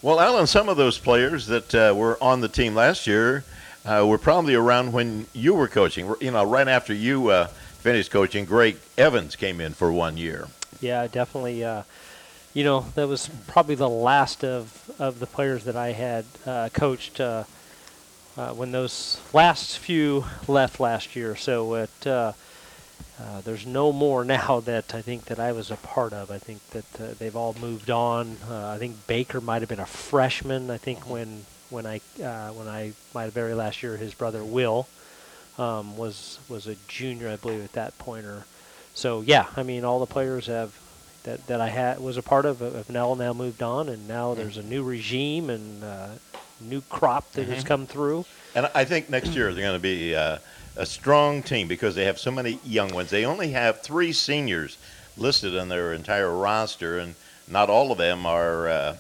Well, Alan, some of those players that were on the team last year were probably around when you were coaching. You know, right after you finished coaching, Greg Evans came in for 1 year. Yeah, definitely. That was probably the last of the players that I had coached when those last few left last year. So there's no more now that I think that I was a part of. I think that they've all moved on. I think Baker might have been a freshman. I think when I my very last year, his brother Will was a junior, I believe, at that point. So yeah, I mean, all the players that I had was a part of now moved on, and now there's a new regime and new crop that has come through. And I think next year they're going to be a strong team because they have so many young ones. They only have 3 seniors listed on their entire roster, and not all of them are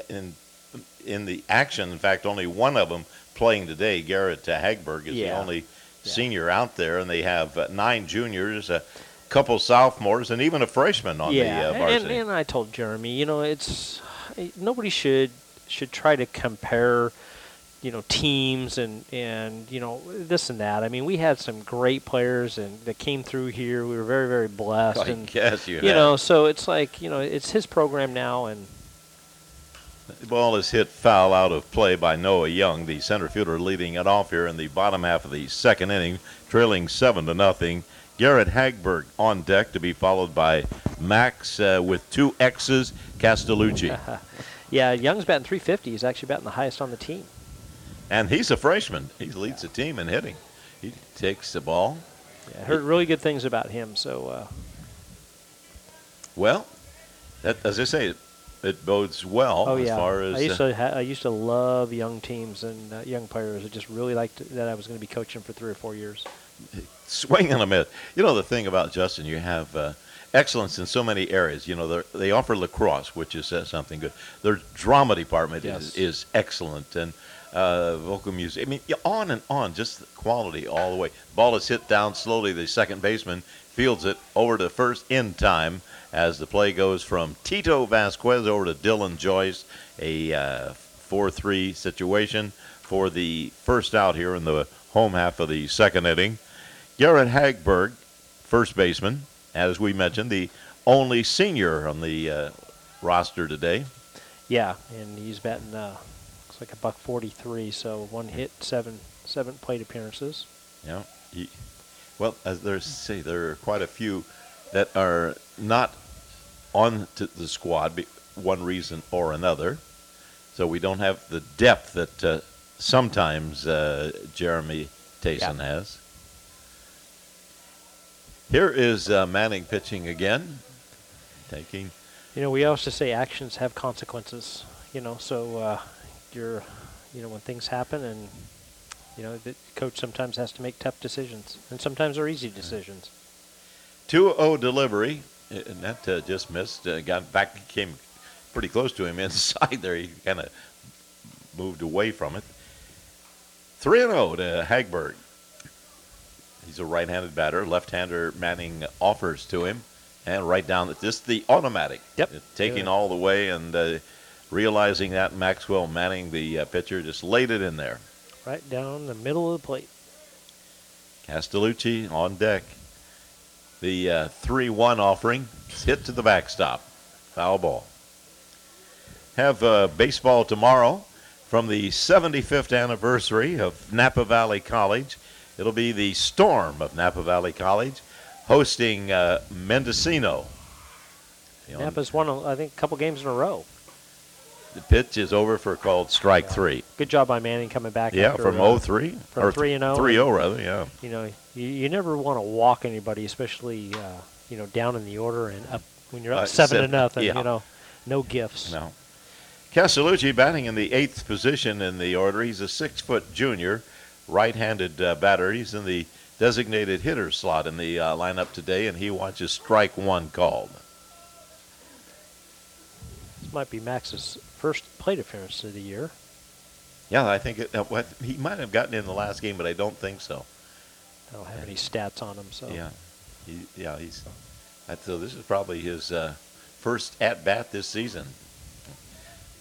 in the action. In fact, only one of them playing today. Garrett Hagberg is the only senior out there, and they have 9 juniors, a couple sophomores, and even a freshman on the varsity. And I told Jeremy, it's nobody should try to compare, teams and this and that. I mean, we had some great players and that came through here. We were very, very blessed. I guess you have. So it's like, it's his program now, and the ball is hit foul out of play by Noah Young, the center fielder, leading it off here in the bottom half of the second inning, trailing 7-0. Garrett Hagberg on deck to be followed by Max with 2 X's, Castellucci. Yeah, Young's batting .350. He's actually batting the highest on the team. And he's a freshman. He leads the team in hitting. He takes the ball. Yeah, I heard really good things about him. So, well, as I say, it bodes well as far as. I used to love young teams and young players. I just really liked that I was going to be coaching for 3 or 4 years. Swing and a miss. The thing about Justin, you have excellence in so many areas. They offer lacrosse, which is something good. Their drama department is excellent, and vocal music. I mean, on and on, just the quality all the way. Ball is hit down slowly. The second baseman fields it over to first in time as the play goes from Tito Vasquez over to Dylan Joyce. A 4-3 situation for the first out here in the home half of the second inning. Garrett Hagberg, first baseman, as we mentioned, the only senior on the roster today. Yeah, and he's batting looks like $143, so 1 hit, 7 plate appearances. Yeah. Well, as there are quite a few that are not on to the squad, one reason or another. So we don't have the depth that sometimes Jeremy Tayson has. Here is Manning pitching again, taking. We also say actions have consequences. So when things happen, and the coach sometimes has to make tough decisions, and sometimes they're easy decisions. 2-0 delivery, and that just missed. Got back, came pretty close to him inside there. He kind of moved away from it. 3-0 to Hagberg. He's a right-handed batter. Left-hander Manning offers to him. And right down, just the automatic. Yep. Taking all the way and realizing that Maxwell Manning, the pitcher, just laid it in there. Right down the middle of the plate. Castellucci on deck. The 3-1 offering hit to the backstop. Foul ball. Have baseball tomorrow from the 75th anniversary of Napa Valley College. It'll be the Storm of Napa Valley College hosting Mendocino. Napa's won, I think, a couple games in a row. The pitch is over for called strike 3. Good job by Manning coming back. Yeah, from 0-3. From 3-0. 3-0, rather, yeah. You never want to walk anybody, especially, down in the order and up when you're up 7-0. Yeah. No gifts. No. Castellucci batting in the 8th position in the order. He's a 6-foot junior, right-handed batter. He's in the designated hitter slot in the lineup today, and he watches strike 1 called. This might be Max's first plate appearance of the year. Yeah, I think he might have gotten in the last game, but I don't think so. I don't have any stats on him, so. Yeah, so this is probably his first at bat this season.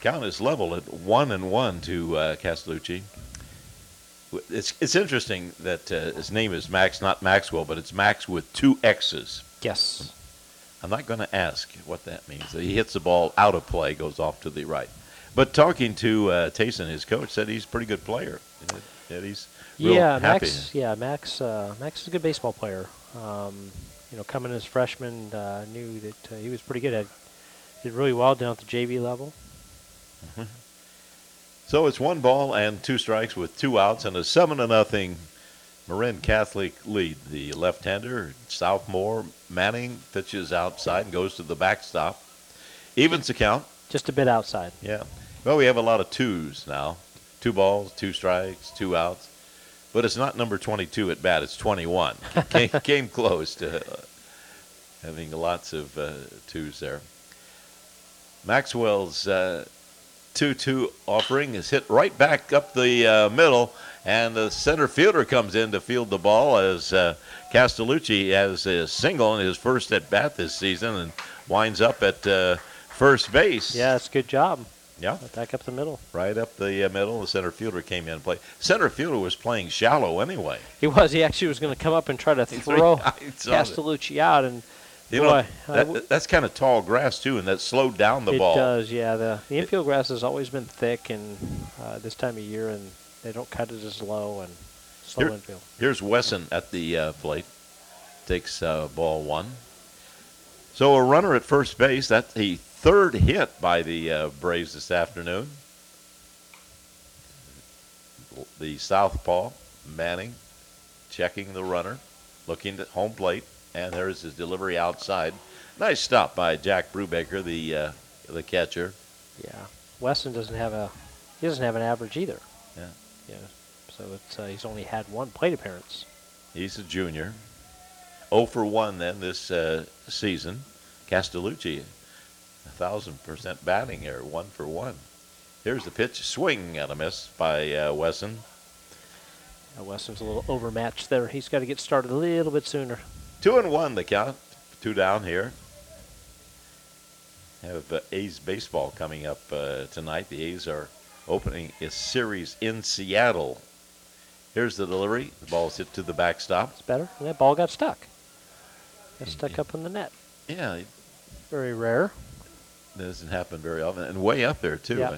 Count is level at 1-1 to Castellucci. It's interesting that his name is Max, not Maxwell, but it's Max with 2 X's. Yes. I'm not going to ask what that means. He hits the ball out of play, goes off to the right. But talking to Tayson, his coach, said he's a pretty good player. That he's real happy. Max is a good baseball player. Coming as freshman, knew that he was pretty good. Did really well down at the JV level. Mm-hmm. So it's 1 ball and 2 strikes with 2 outs and a 7-0 Marin Catholic lead. The left-hander, sophomore Manning, pitches outside and goes to the backstop. Evens the count. Just a bit outside. Yeah. Well, we have a lot of 2s now. 2 balls, 2 strikes, 2 outs. But it's not number 22 at bat. It's 21. Came close to having lots of 2s there. Maxwell's 2-2 offering is hit right back up the middle, and the center fielder comes in to field the ball as Castellucci has a single in his first at bat this season and winds up at first base. Yeah, that's a good job. Yeah. Back up the middle. Right up the middle. The center fielder came in and played. Center fielder was playing shallow anyway. He was. He actually was going to come up and try to throw Castellucci out. And that's kind of tall grass, too, and that slowed down the ball. It does, yeah. The infield grass has always been thick and this time of year, and they don't cut it as low and slow infield. Here's Wesson at the plate. Takes ball 1. So a runner at first base. That's the 3rd hit by the Braves this afternoon. The southpaw, Manning, checking the runner, looking at home plate, and there's his delivery outside. Nice stop by Jack Brubaker, the catcher. Yeah, Wesson doesn't have an average either. Yeah. So he's only had 1 plate appearance. He's a junior. 0 for 1 then this season. Castellucci, 1,000% batting here, 1 for 1. Here's the pitch, swing and a miss by Wesson. Wesson's a little overmatched there. He's got to get started a little bit sooner. 2-1 the count. 2 down here. Have A's baseball coming up tonight. The A's are opening a series in Seattle. Here's the delivery. The ball's hit to the backstop. It's better. And that ball got stuck. Got stuck up in the net. Yeah. Very rare. Doesn't happen very often. And way up there, too. Yeah.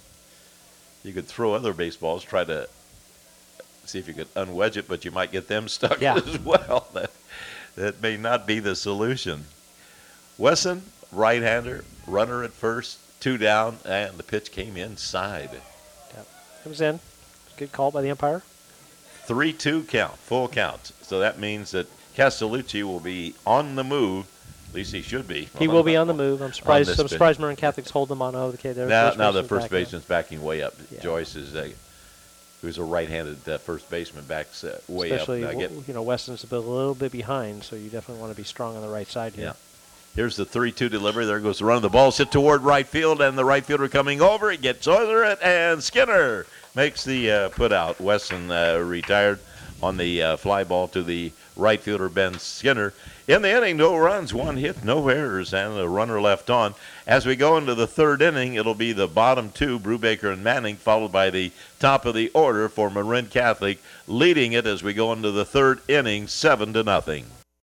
You could throw other baseballs, try to see if you could unwedge it, but you might get them stuck as well. That may not be the solution. Wesson, right-hander, runner at first, 2 down, and the pitch came inside. Yep. It was in. Good call by the umpire. 3-2 count, full count. So that means that Castellucci will be on the move. At least he should be. He will be on the move. I'm surprised Marin Catholics hold him on. Okay, now the first baseman's backing way up. Yeah. Joyce is who's a right-handed first baseman, backs way Especially, up. Weston's a little bit behind, so you definitely want to be strong on the right side here. Yeah. Here's the 3-2 delivery. There goes the run. The ball's hit toward right field, and the right fielder coming over. He gets over it, and Skinner makes the put out. Wesson retired on the fly ball to the right fielder, Ben Skinner. In the inning, no runs, 1 hit, no errors, and a runner left on. As we go into the 3rd inning, it'll be the bottom 2, Brubaker and Manning, followed by the top of the order for Marin Catholic, leading it as we go into the 3rd inning, 7-0.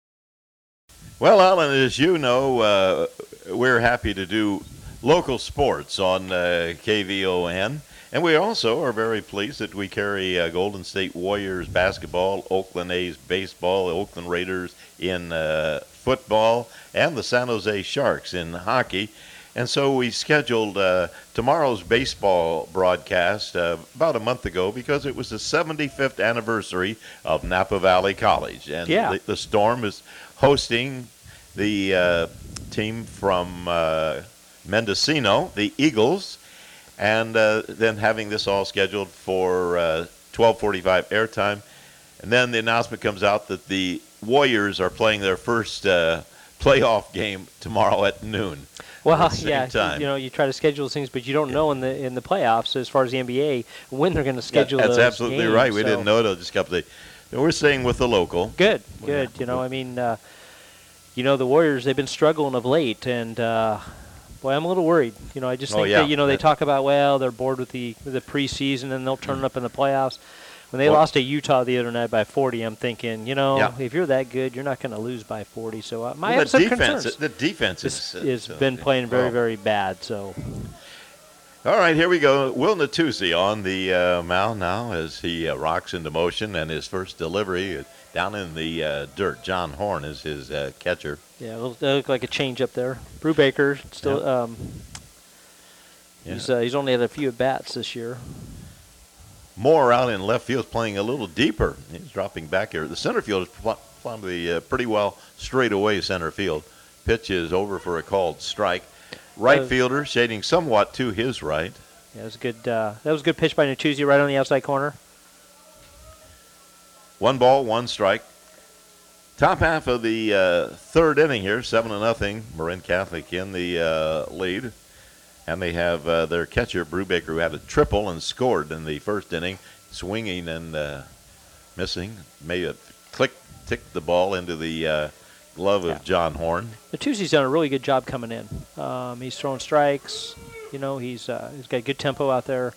Well, Alan, as you know, we're happy to do local sports on KVON. And we also are very pleased that we carry Golden State Warriors basketball, Oakland A's baseball, Oakland Raiders in football, and the San Jose Sharks in hockey. And so we scheduled tomorrow's baseball broadcast about a month ago because it was the 75th anniversary of Napa Valley College. And the Storm is hosting the team from Mendocino, the Eagles, and then having this all scheduled for 12:45 airtime. And then the announcement comes out that the Warriors are playing their first playoff game tomorrow at noon. Well, time. You try to schedule things, but you don't know in the playoffs, as far as the NBA, when they're going to schedule those games. That's absolutely right. We didn't know until just a couple of days. We're staying with the local. Good. The Warriors, they've been struggling of late, and Boy, I'm a little worried. I just think that, they talk about, well, they're bored with the preseason and they'll turn it up in the playoffs. When they lost to Utah the other night by 40, I'm thinking, if you're that good, you're not going to lose by 40. So I have some concerns. The defense has been playing very, very bad. So, all right, here we go. Will Natuzzi on the mound now as he rocks into motion, and his first delivery down in the dirt. John Horn is his catcher. Yeah, it looked like a change up there. Brubaker still. He's only had a few at bats this year. Moore out in left field playing a little deeper. He's dropping back here. The center field is probably pretty well straight away center field. Pitch is over for a called strike. Right fielder shading somewhat to his right. Yeah, it was good. That was a good pitch by Natuzzi right on the outside corner. 1 ball, 1 strike. Top half of the third inning here, 7-0. Marin Catholic in the lead. And they have their catcher, Brubaker, who had a triple and scored in the first inning, swinging and missing. May have ticked the ball into the glove of John Horn. Natuzzi's done a really good job coming in. He's throwing strikes. He's got good tempo out there.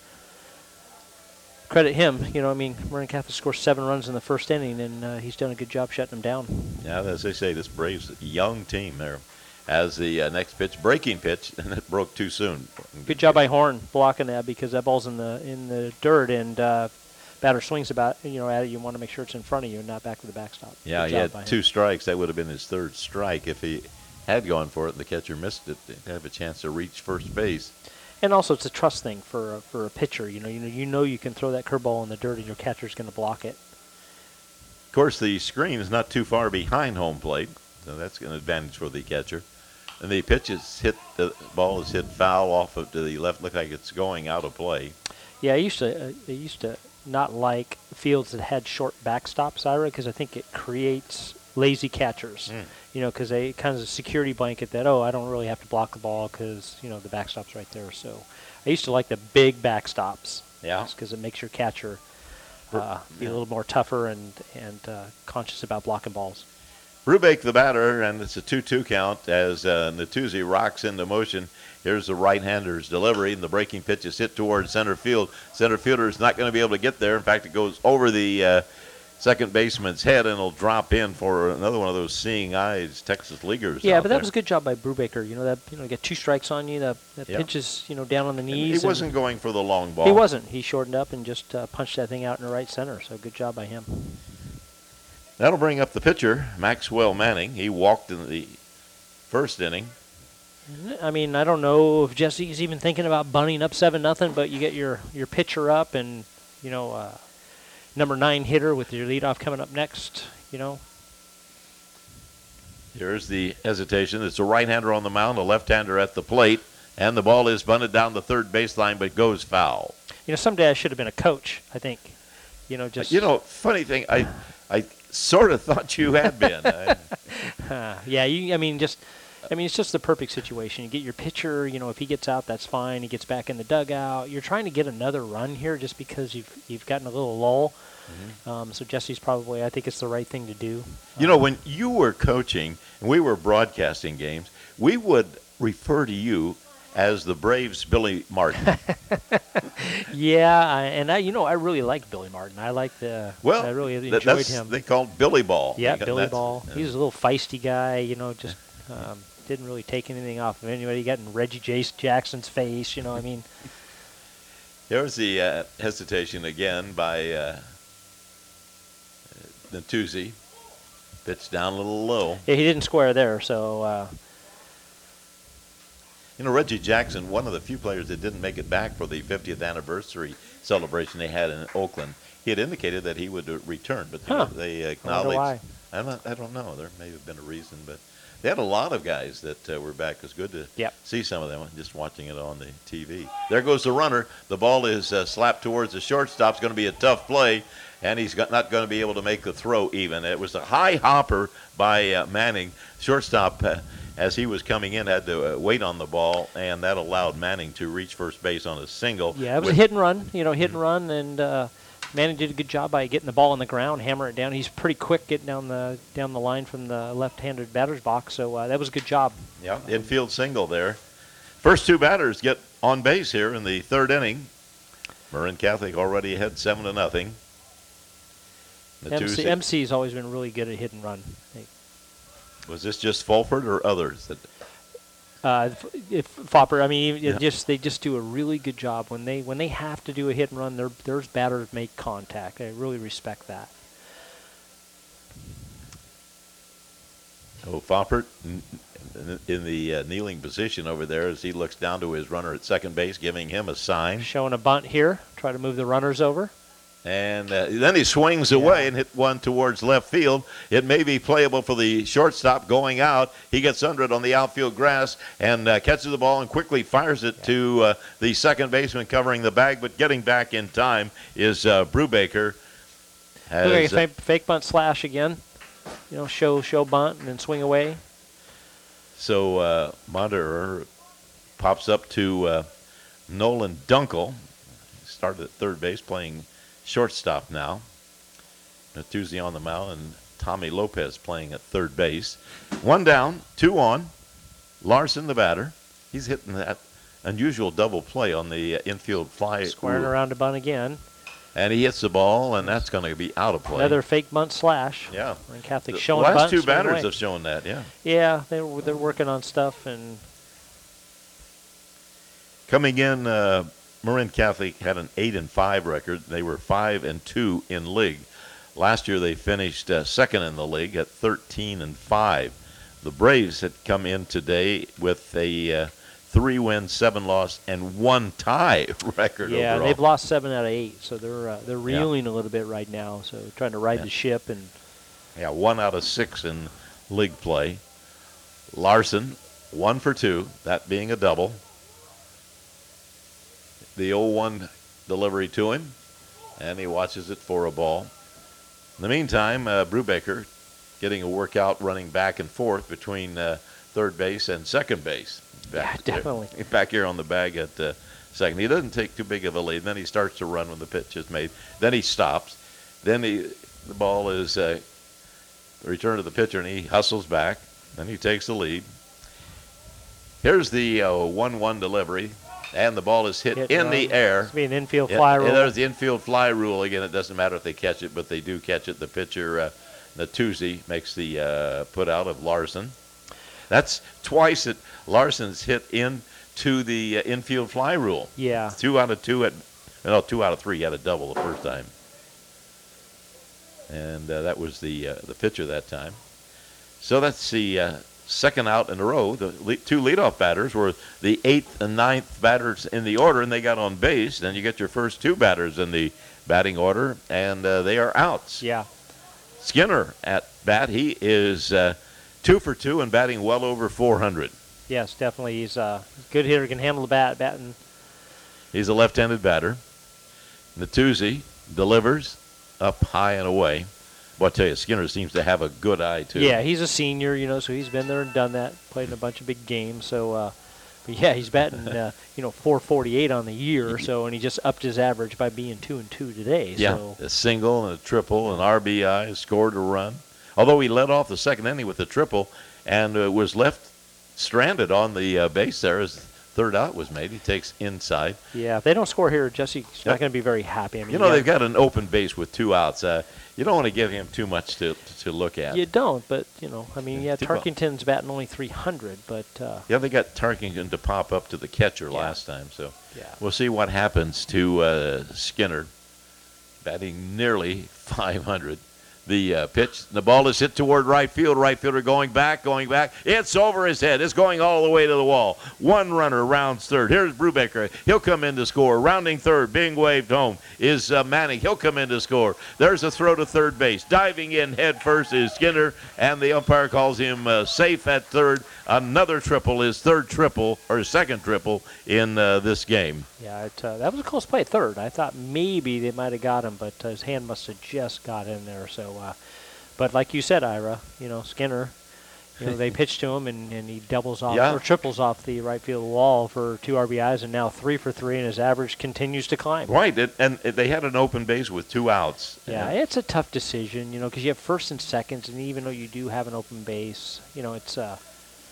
Credit him. Marin Catholic scored 7 runs in the first inning, and he's done a good job shutting them down. Yeah, as they say, this Braves young team there. As the next pitch, breaking pitch, and it broke too soon. Good job by Horn blocking that because that ball's in the dirt, and batter swings about at it. You want to make sure it's in front of you and not back to the backstop. Yeah, he had 2 strikes. That would have been his 3rd strike if he had gone for it and the catcher missed it. They'd have a chance to reach first base. And also, it's a trust thing for a pitcher. You can throw that curveball in the dirt and your catcher's going to block it. Of course, the screen is not too far behind home plate, so that's an advantage for the catcher. And the pitch the ball is hit foul off of to the left. Look like it's going out of play. Yeah, I used to not like fields that had short backstops, Ira, because I think it creates lazy catchers. Because they kind of a security blanket that I don't really have to block the ball because the backstop's right there. So I used to like the big backstops. Yeah, because it makes your catcher be a little more tougher and conscious about blocking balls. Brubaker the batter, and it's a 2-2 count as Natuzzi rocks into motion. Here's the right-hander's delivery, and the breaking pitch is hit towards center field. Center fielder is not going to be able to get there. In fact, it goes over the second baseman's head, and it'll drop in for another one of those seeing eyes Texas leaguers. Yeah, but that was a good job by Brubaker. You get 2 strikes on you. That pitch is down on the knees. And he wasn't going for the long ball. He wasn't. He shortened up and just punched that thing out in the right center. So good job by him. That'll bring up the pitcher, Maxwell Manning. He walked in the first inning. I don't know if Jesse's even thinking about bunting up 7-0, but you get your pitcher up and, number 9 hitter with your leadoff coming up next, Here's the hesitation. It's a right-hander on the mound, a left-hander at the plate, and the ball is bunted down the third baseline but goes foul. Someday I should have been a coach, I think. Funny thing, I sort of thought you had been. It's just the perfect situation. You get your pitcher, if he gets out, that's fine. He gets back in the dugout. You're trying to get another run here just because you've gotten a little lull. Mm-hmm. So Jesse's probably, I think it's the right thing to do. When you were coaching and we were broadcasting games, we would refer to you as the Braves' Billy Martin. Yeah, I really like Billy Martin. I really enjoyed him. They called Billy Ball. Yeah, Billy Ball. He was a little feisty guy, didn't really take anything off of anybody. He got in Reggie Jackson's face, There's the hesitation again by Natuzzi. Pitch down a little low. Yeah, he didn't square there, so... Reggie Jackson, one of the few players that didn't make it back for the 50th anniversary celebration they had in Oakland. He had indicated that he would return, but they acknowledged. I don't know. There may have been a reason, but they had a lot of guys that were back. It was good to see some of them just watching it on the TV. There goes the runner. The ball is slapped towards the shortstop. It's going to be a tough play, and he's not going to be able to make the throw even. It was a high hopper by Manning. Shortstop, as he was coming in, had to wait on the ball, and that allowed Manning to reach first base on a single. Yeah, it was a hit and run, and Manning did a good job by getting the ball on the ground, hammering it down. He's pretty quick getting down the line from the left-handed batter's box, so that was a good job. Yeah, infield single there. First two batters get on base here in the third inning. Marin Catholic already ahead 7-0. MC's always been really good at hit and run. Was this just Fulford or others? If Fopper, I mean, they just do a really good job when they have to do a hit and run. There's batters make contact. I really respect that. Oh, Foppert in the kneeling position over there as he looks down to his runner at second base, giving him a sign. Showing a bunt here, try to move the runners over. And then he swings away and hit one towards left field. It may be playable for the shortstop going out. He gets under it on the outfield grass and catches the ball and quickly fires it to the second baseman covering the bag. But getting back in time is Brubaker. Look like a fake bunt slash again. Show bunt and then swing away. So Monderer pops up to Nolan Dunkel. Started at third base, playing shortstop now. Natuzzi on the mound and Tommy Lopez playing at third base. One down, two on. Larson, the batter. He's hitting that unusual double play on the infield fly. Squaring around to bunt again. And he hits the ball, and that's going to be out of play. Another fake bunt slash. Yeah. And Catholic showing bunt. The last bunts two batters away. have shown that, yeah. Yeah, they're working on stuff. And coming in, Marin Catholic had an 8-5 record. They were 5-2 in league. Last year they finished second in the league at 13-5. The Braves had come in today with a 3-win, 7-loss, and 1 tie record. Yeah, overall. they've lost 7 out of 8, so they're reeling a little bit right now. So trying to ride the ship and. Yeah, 1 out of 6 in league play. Larson, 1 for 2, that being a double. The 0-1 delivery to him, and he watches it for a ball. In the meantime, Brubaker getting a workout running back and forth between third base and second base. Definitely. Back here on the bag at second. He doesn't take too big of a lead. Then he starts to run when the pitch is made. Then he stops. Then the ball is returned to the pitcher, and he hustles back. Then he takes the lead. Here's the 1-1 delivery. And the ball is hit in the air. It's an infield fly rule. There's the infield fly rule again. It doesn't matter if they catch it, but they do catch it. The pitcher, Natuzzi, makes the put out of Larson. That's twice that Larson's hit into the infield fly rule. Yeah. 2 out of 2 2 out of 3. He had a double the first time. And that was the pitcher that time. So that's the second out in a row. The two leadoff batters were the 8th and 9th batters in the order, and they got on base. Then you get your first 2 batters in the batting order, and they are outs. Yeah. Skinner at bat. He is 2 for 2 and batting well over 400. Yes, definitely. He's a good hitter, can handle the batting. He's a left-handed batter. Natuzzi delivers up high and away. Well, I tell you, Skinner seems to have a good eye, too. Yeah, he's a senior, so he's been there and done that, played in a bunch of big games. So, but yeah, he's batting, 448 on the year, so, and he just upped his average by being 2-2 today. Yeah, so. A single and a triple, an RBI, scored a run. Although he led off the second inning with a triple and was left stranded on the base there as third out was made. He takes inside. Yeah, if they don't score here, Jesse's not going to be very happy. I mean, they've got an open base with 2 outs. You don't want to give him too much to look at. You don't, but, Tarkington's batting only 300, but... Yeah, they got Tarkington to pop up to the catcher last time, so we'll see what happens to Skinner, batting nearly 500. The pitch, the ball is hit toward right field. Right fielder going back. It's over his head. It's going all the way to the wall. One runner rounds third. Here's Brubaker. He'll come in to score. Rounding third, being waved home is Manning. He'll come in to score. There's a throw to third base. Diving in head first is Skinner, and the umpire calls him safe at third. Another triple, his second triple in this game. Yeah, that was a close play at third. I thought maybe they might have got him, but his hand must have just got in there. So, but like you said, Ira, Skinner, they pitched to him and he doubles off or triples off the right field wall for 2 RBIs and now 3 for 3, and his average continues to climb. Right, and they had an open base with 2 outs. Yeah, it's a tough decision, because you have first and seconds, and even though you do have an open base, it's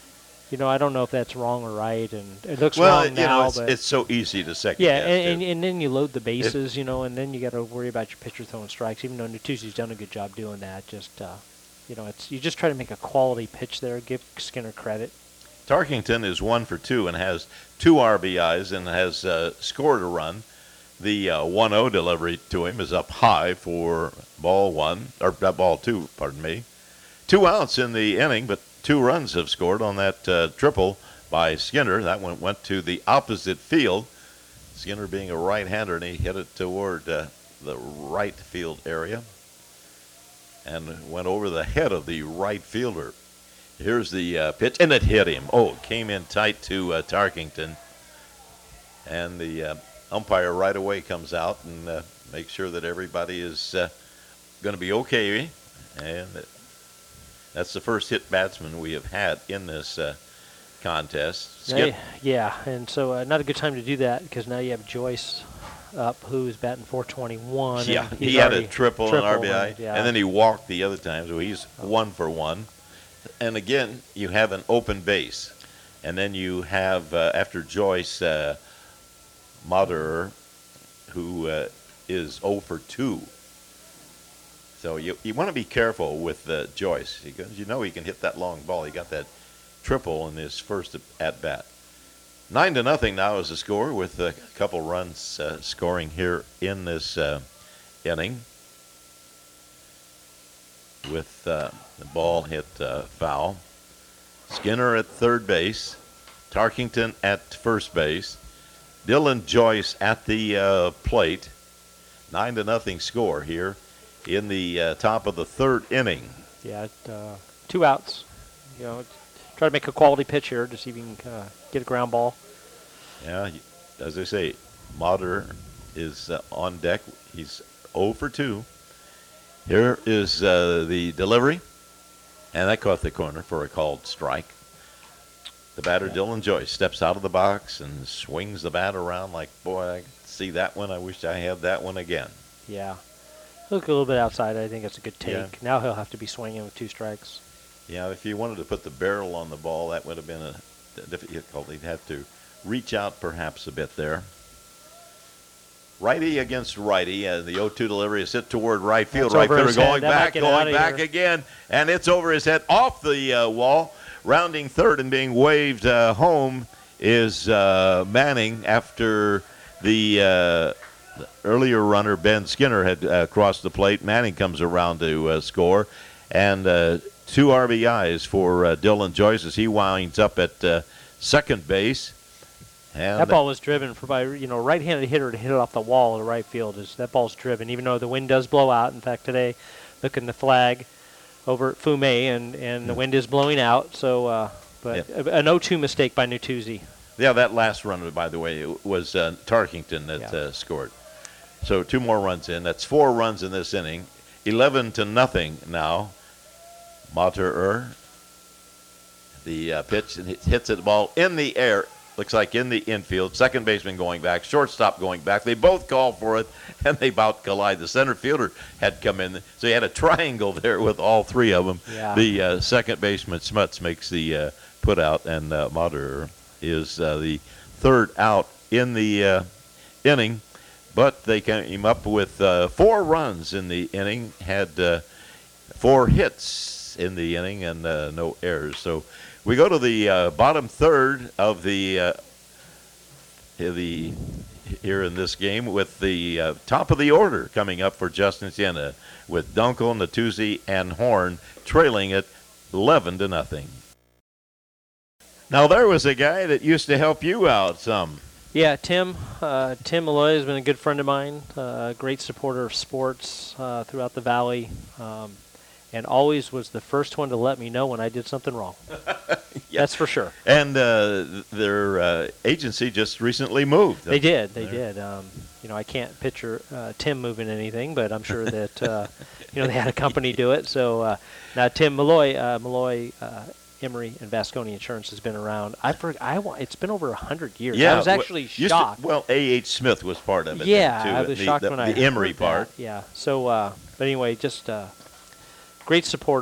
I don't know if that's wrong or right, and it looks wrong now. But it's so easy to second guess. Yeah, and then you load the bases, and then you got to worry about your pitcher throwing strikes. Even though Natuzzi's done a good job doing that, just you just try to make a quality pitch there. Give Skinner credit. Tarkington is 1 for 2 and has 2 RBIs and has scored a run. The 1-0 delivery to him is up high for ball 2. Pardon me. 2 outs in the inning, but 2 runs have scored on that triple by Skinner. That one went to the opposite field. Skinner being a right-hander, and he hit it toward the right field area and went over the head of the right fielder. Here's the pitch, and it hit him. Oh, it came in tight to Tarkington. And the umpire right away comes out and makes sure that everybody is going to be okay. And that's the first hit batsman we have had in this contest. Skip. Yeah, and so not a good time to do that because now you have Joyce up, who's batting .421. Yeah, he had a triple and RBI, and then he walked the other time, so he's 1 for 1. And again, you have an open base. And then you have, after Joyce, Moderer, who is 0 for 2. So you want to be careful with Joyce because he can hit that long ball. He got that triple in his first at-bat. 9-0 now is the score with a couple runs scoring here in this inning. With the ball hit foul. Skinner at third base. Tarkington at first base. Dylan Joyce at the plate. 9-0 score here in the top of the third inning. Yeah, 2 outs. Try to make a quality pitch here to see if you can get a ground ball. Yeah, as I say, Moderer is on deck. He's 0 for 2. Here is the delivery, and that caught the corner for a called strike. The batter, Dylan Joyce, steps out of the box and swings the bat around like, boy, I see that one. I wish I had that one again. Yeah. Look a little bit outside. I think it's a good take. Yeah. Now he'll have to be swinging with 2 strikes. Yeah, if you wanted to put the barrel on the ball, that would have been a difficult. He'd have to reach out perhaps a bit there. Righty against righty, and the 0-2 delivery is hit toward right field. Right fielder going back again, and it's over his head off the wall. Rounding third and being waved home is Manning after the earlier runner, Ben Skinner, had crossed the plate. Manning comes around to score, and 2 RBIs for Dylan Joyce as he winds up at second base. And that ball was driven by right-handed hitter to hit it off the wall of the right field. That ball's driven, even though the wind does blow out. In fact, today, looking the flag over at Fume, and the wind is blowing out. So, an 0-2 mistake by Natuzzi. Yeah, that last run, by the way, was Tarkington that scored. So 2 more runs in. That's 4 runs in this inning. 11-0 now. Moderer, the pitch, and hits the ball in the air. Looks like in the infield. Second baseman going back. Shortstop going back. They both call for it, and they about collide. The center fielder had come in. So you had a triangle there with all 3 of them. Yeah. The second baseman, Smuts, makes the put out, and Moderer is the third out in the inning. But they came up with 4 runs in the inning, had 4 hits in the inning, and no errors. So we go to the bottom third of the here in this game with the top of the order coming up for Justin Siena with Dunkel, Natuzzi, and Horn trailing it 11-0. Now there was a guy that used to help you out some. Yeah, Tim Malloy has been a good friend of mine, great supporter of sports throughout the Valley. And always was the first one to let me know when I did something wrong. Yeah. That's for sure. And their agency just recently moved. They did. I can't picture Tim moving anything, but I'm sure that they had a company do it. So now Tim Malloy, Emery and Vasconi Insurance has been around. It's been over 100 years. Yeah, I was actually shocked. A.H. Smith was part of it. Yeah, too, I was shocked when I the Emery heard part. That. Yeah. So, but anyway, just great supporter.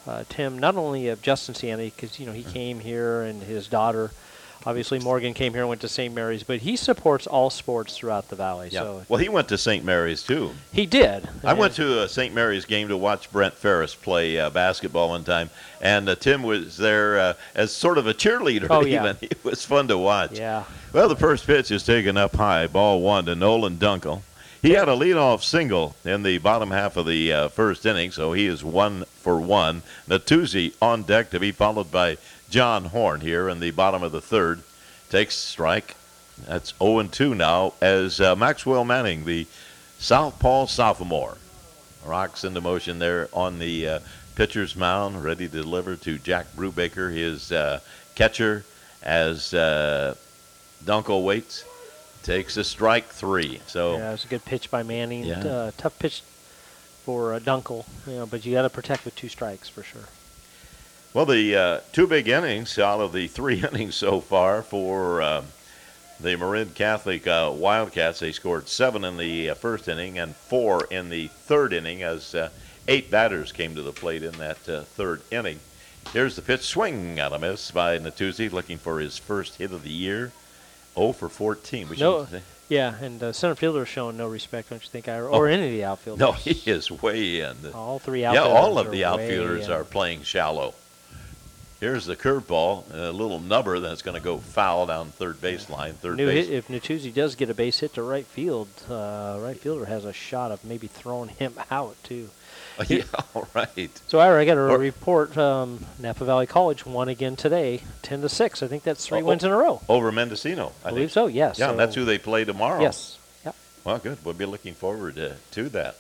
Tim, not only of Justin Sandy, because he came here and his daughter, obviously Morgan came here and went to St. Mary's, but he supports all sports throughout the valley. Yeah. So well, he went to St. Mary's too. He did. I went to a St. Mary's game to watch Brent Ferris play basketball one time, and Tim was there as sort of a cheerleader. Oh, even. yeah. It was fun to watch. Yeah. Well, the first pitch is taken up high, ball one to Nolan Dunkel. He had a leadoff single in the bottom half of the first inning, so he is 1 for 1. Natuzzi on deck to be followed by John Horn here in the bottom of the third. Takes strike. That's 0-2 now as Maxwell Manning, the southpaw sophomore, rocks into motion there on the pitcher's mound, ready to deliver to Jack Brubaker, his catcher, as Dunkel waits. Takes a strike 3. So yeah, it was a good pitch by Manning. Yeah. Tough pitch for Dunkel, but you got to protect with 2 strikes for sure. Well, the 2 big innings out of the 3 innings so far for the Marin Catholic Wildcats. They scored 7 in the first inning and 4 in the third inning as 8 batters came to the plate in that third inning. Here's the pitch, swing and a miss by Natuzzi, looking for his first hit of the year. 0 for 14. Yeah, and center fielder showing no respect, don't you think, Ira? Or any of the outfielders. No, he is way in. All 3 outfielders. Yeah, all of the outfielders are playing shallow. Here's the curveball, a little nubber that's going to go foul down third baseline, third base. If Natuzzi does get a base hit to right field, right fielder has a shot of maybe throwing him out, too. Yeah, all right. So, Ira, I got a report. Napa Valley College won again today, 10-6. I think that's 3 wins in a row. Over Mendocino, I believe so, yes. Yeah, and that's who they play tomorrow. Yes. Yep. Well, good. We'll be looking forward to that.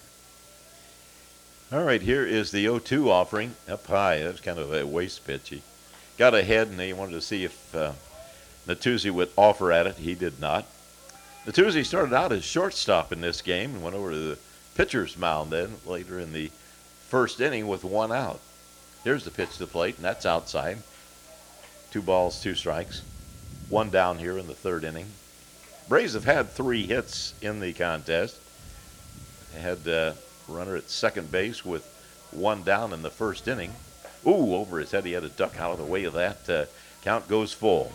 All right, here is the 0-2 offering up high. That was kind of a waste pitch. He got ahead, and they wanted to see if Natuzzi would offer at it. He did not. Natuzzi started out as shortstop in this game and went over to the pitcher's mound then later in the first inning with 1 out. Here's the pitch to the plate, and that's outside. 2 balls, 2 strikes. 1 down here in the third inning. Braves have had 3 hits in the contest. They had a runner at second base with 1 down in the first inning. Ooh, over his head. He had a duck out of the way of that. Count goes full.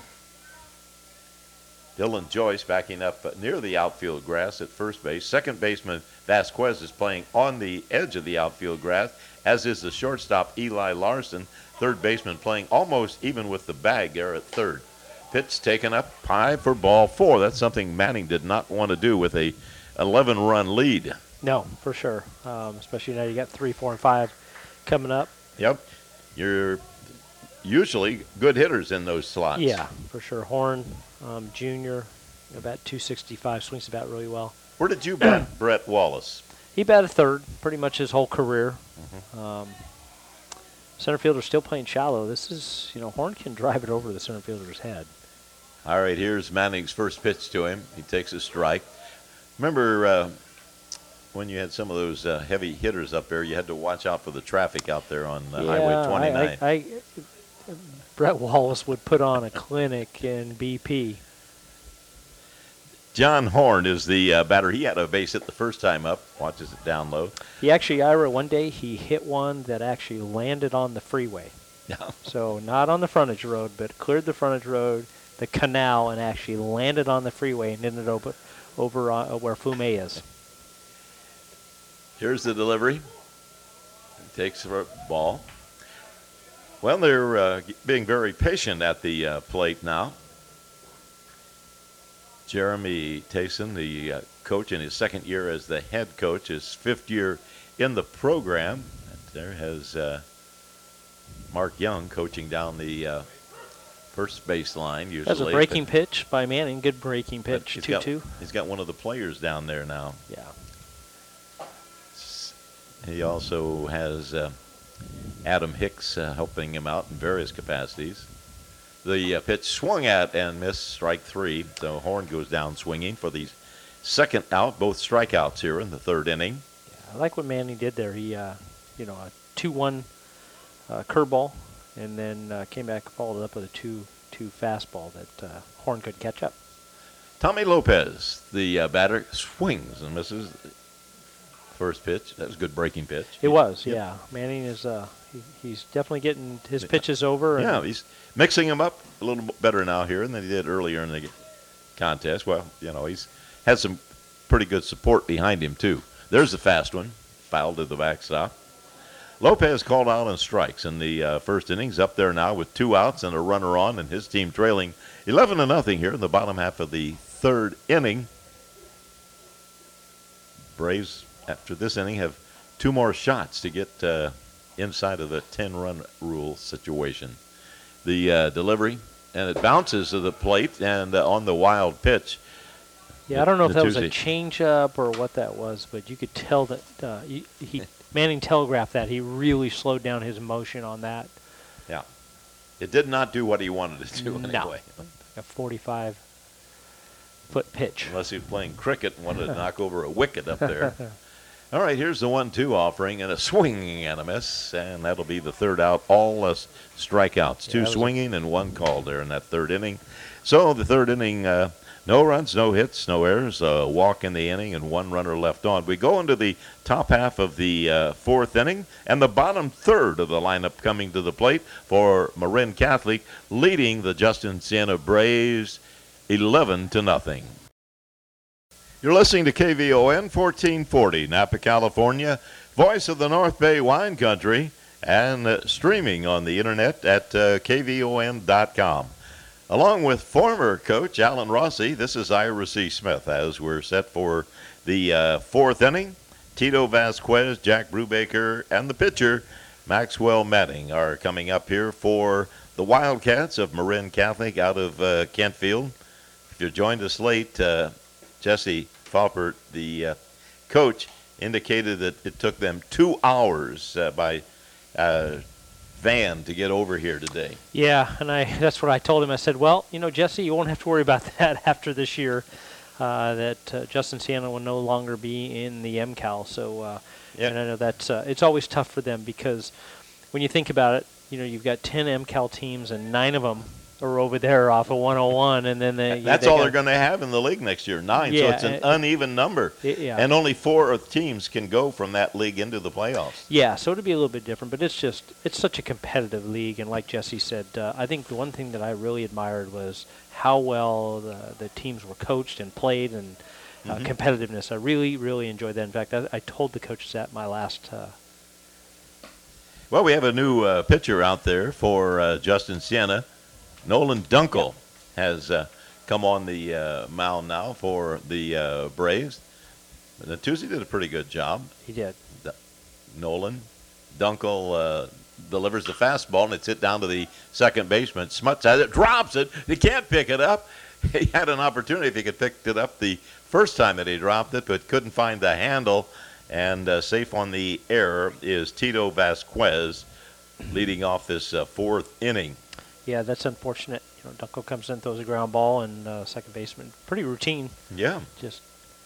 Dylan Joyce backing up near the outfield grass at first base. Second baseman Vasquez is playing on the edge of the outfield grass, as is the shortstop Eli Larson. Third baseman playing almost even with the bag there at third. Pitch taken up high for ball 4. That's something Manning did not want to do with a 11-run lead. No, for sure. Especially now you got 3, 4, and 5 coming up. Yep. You're usually good hitters in those slots. Yeah, for sure. Horn, junior, about 265, swings the bat really well. Where did you bat Brett Wallace? He batted third pretty much his whole career. Center fielder still playing shallow. This is, Horn can drive it over the center fielder's head. All right, here's Manning's first pitch to him. He takes a strike. Remember when you had some of those heavy hitters up there, you had to watch out for the traffic out there on Highway 29. Brett Wallace would put on a clinic in BP. John Horn is the batter. He had a base hit the first time up. Watches it down low. He actually, Ira, one day he hit one that actually landed on the freeway. Yeah. So not on the frontage road, but cleared the frontage road, the canal, and actually landed on the freeway and ended up over where Fume is. Here's the delivery. He takes the ball. Well, they're being very patient at the plate now. Jeremy Tayson, the coach in his second year as the head coach, his 5th year in the program. And there has Mark Young coaching down the first baseline. Usually that's a breaking pitch by Manning. Good breaking pitch, 2-2. He's got one of the players down there now. Yeah. He also has Adam Hicks helping him out in various capacities. The pitch swung at and missed, strike 3. So Horn goes down swinging for the second out, both strikeouts here in the third inning. Yeah, I like what Manning did there. He, a 2-1 curveball, and then came back and followed it up with a 2-2 fastball that Horn could catch up. Tommy Lopez, the batter, swings and misses. first pitch. That was a good breaking pitch. It was, yeah. Manning is he's definitely getting his pitches over. Yeah, he's mixing them up a little better now here than he did earlier in the contest. Well, he's had some pretty good support behind him, too. There's the fast one, fouled to the backstop. Lopez called out on strikes in the first innings, up there now with 2 outs and a runner on, and his team trailing 11-0 here in the bottom half of the third inning. Braves, after this inning, have 2 more shots to get inside of the 10-run rule situation. The delivery, and it bounces to the plate and on the wild pitch. Yeah, I don't know if that was a changeup or what that was, but you could tell that Manning telegraphed that. He really slowed down his motion on that. Yeah. It did not do what he wanted it to anyway. A 45-foot pitch. Unless he was playing cricket and wanted to knock over a wicket up there. All right, here's the 1-2 offering and a swinging and a miss, and that'll be the third out. All strikeouts, 2 swinging and 1 called there in that third inning. So the third inning, no runs, no hits, no errors, a walk in the inning, and 1 runner left on. We go into the top half of the fourth inning, and the bottom third of the lineup coming to the plate for Marin Catholic, leading the Justin Siena Braves 11-0. You're listening to KVON 1440, Napa, California, voice of the North Bay wine country, and streaming on the internet at kvon.com. Along with former coach Alan Rossi, this is Ira C. Smith as we're set for the fourth inning. Tito Vasquez, Jack Brubaker, and the pitcher Maxwell Manning are coming up here for the Wildcats of Marin Catholic out of Kentfield. If you joined us late, Jesse Faupert, the coach, indicated that it took them 2 hours by van to get over here today. Yeah, and that's what I told him. I said, well, Jesse, you won't have to worry about that after this year, that Justin Siena will no longer be in the MCAL. So, and I know that's it's always tough for them because when you think about it, you've got 10 MCAL teams and 9 of them are over there off of 101, and then that's all they're going to have in the league next year, 9. Yeah, so it's an uneven number, and only 4 teams can go from that league into the playoffs. Yeah, so it'll be a little bit different, but it's such a competitive league, and like Jesse said, I think the one thing that I really admired was how well the teams were coached and played, and competitiveness. I really, really enjoyed that. In fact, I told the coaches that my last. Well, we have a new pitcher out there for Justin Siena. Nolan Dunkel has come on the mound now for the Braves. Tuesday did a pretty good job. He did. Nolan Dunkel delivers the fastball, and it's hit down to the second baseman. Smuts has it, drops it. He can't pick it up. He had an opportunity if he could pick it up the first time that he dropped it, but couldn't find the handle. And safe on the error is Tito Vasquez leading off this fourth inning. Yeah, that's unfortunate. Dunkel comes in, throws a ground ball, and second baseman, pretty routine. Yeah. Just.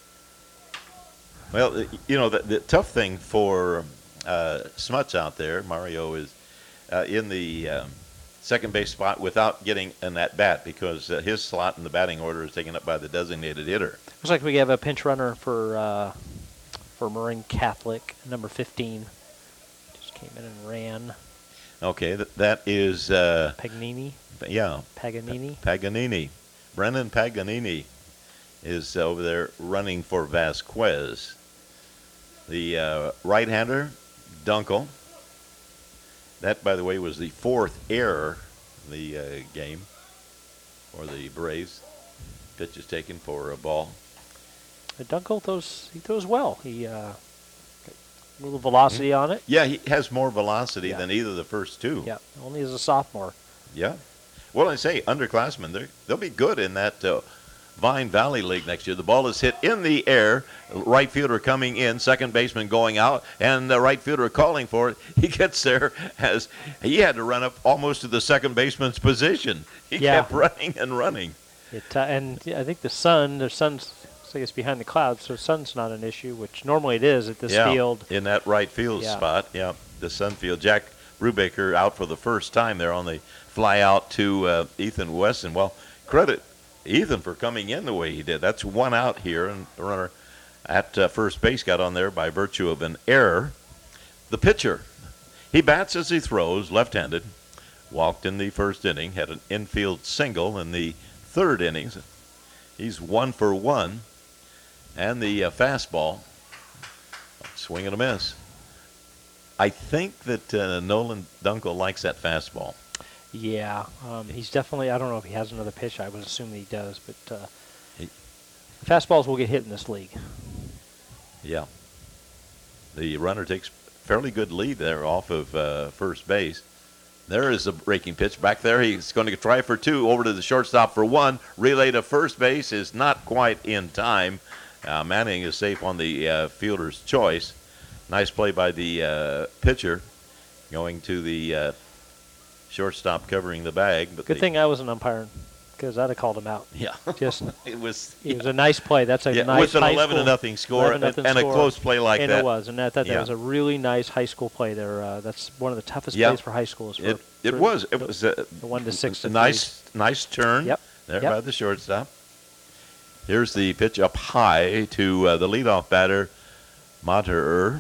Well, the tough thing for Smuts out there, Mario, is in the second base spot without getting an at-bat because his slot in the batting order is taken up by the designated hitter. Looks like we have a pinch runner for Marin Catholic, number 15. Just came in and ran. Okay, that is... Paganini? Yeah. Paganini? Paganini. Brennan Paganini is over there running for Vasquez. The right-hander, Dunkel. That, by the way, was the 4th error in the game for the Braves. Pitch is taken for a ball. Dunkel throws well. He a little velocity on it. Yeah, he has more velocity than either of the first 2. Yeah, only as a sophomore. Yeah. Well, I say underclassmen, they'll be good in that Vine Valley League next year. The ball is hit in the air, right fielder coming in, second baseman going out, and the right fielder calling for it. He gets there as he had to run up almost to the second baseman's position. He kept running and running. And I think the sun's I guess behind the clouds, so sun's not an issue, which normally it is at this field. In that right field spot, the sun field. Jack Brubaker out for the first time there on the fly out to Ethan Weston. Well, credit Ethan for coming in the way he did. That's 1 out here, and the runner at first base, got on there by virtue of an error. The pitcher, he bats as he throws, left-handed. Walked in the first inning, had an infield single in the third innings. He's 1 for 1. And the fastball, swing and a miss. I think that Nolan Dunkel likes that fastball. Yeah, he's definitely, I don't know if he has another pitch. I would assume that he does, but fastballs will get hit in this league. Yeah. The runner takes fairly good lead there off of first base. There is a breaking pitch back there. He's going to try for 2, over to the shortstop for 1. Relay to first base is not quite in time. Manning is safe on the fielder's choice. Nice play by the pitcher, going to the shortstop covering the bag. But good thing I wasn't umpiring, because I'd have called him out. Yeah, just it was a nice play. That's a nice with an high 11-0 score and a close play like and that. It was, and I thought that was a really nice high school play there. That's one of the toughest plays for high schools. It was the 1-6. Nice turn there by the shortstop. Here's the pitch up high to the leadoff batter, Materer.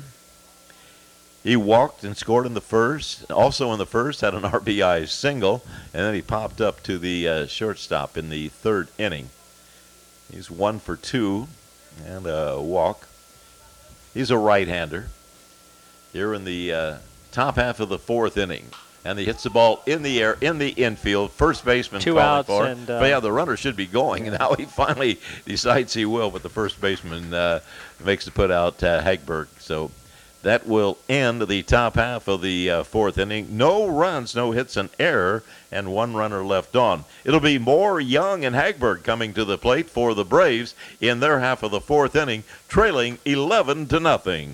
He walked and scored in the first. Also in the first, had an RBI single, and then he popped up to the shortstop in the third inning. He's 1 for 2 and a walk. He's a right-hander. Here in the top half of the fourth inning. And he hits the ball in the air, in the infield. First baseman 2 calling outs for it. and but the runner should be going. And now he finally decides he will, but the first baseman makes the put out Hagberg. So that will end the top half of the fourth inning. No runs, no hits, an error, and 1 runner left on. It'll be Moore, Young, and Hagberg coming to the plate for the Braves in their half of the fourth inning, trailing 11-0.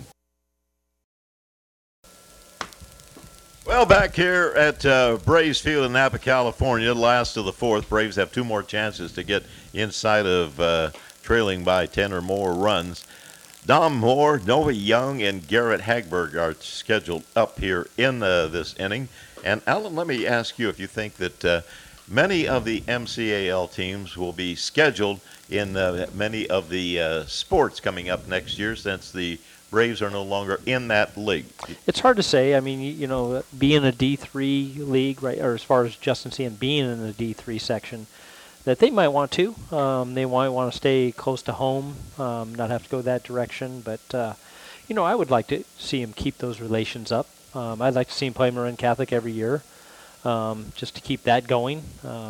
Well, back here at Braves Field in Napa, California, last of the fourth. Braves have 2 more chances to get inside of trailing by 10 or more runs. Dom Moore, Noah Young, and Garrett Hagberg are scheduled up here in this inning. And, Alan, let me ask you if you think that many of the MCAL teams will be scheduled in many of the sports coming up next year, since the Braves are no longer in that league. It's hard to say. I mean, being a D3 league, right, or as far as Justin seeing being in the D3 section, that they might want to. They might want to stay close to home, not have to go that direction. But, I would like to see him keep those relations up. I'd like to see him play Marin Catholic every year, just to keep that going.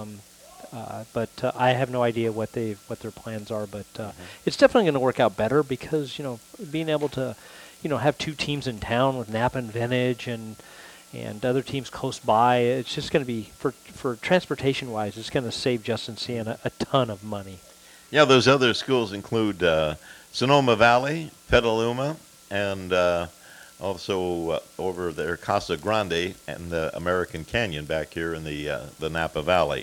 But I have no idea what their plans are. But it's definitely going to work out better because being able to have 2 teams in town with Napa and Vintage and other teams close by, it's just going to be for transportation wise, it's going to save Justin Siena a ton of money. Yeah, those other schools include Sonoma Valley, Petaluma, and also over there Casa Grande and American Canyon back here in the Napa Valley.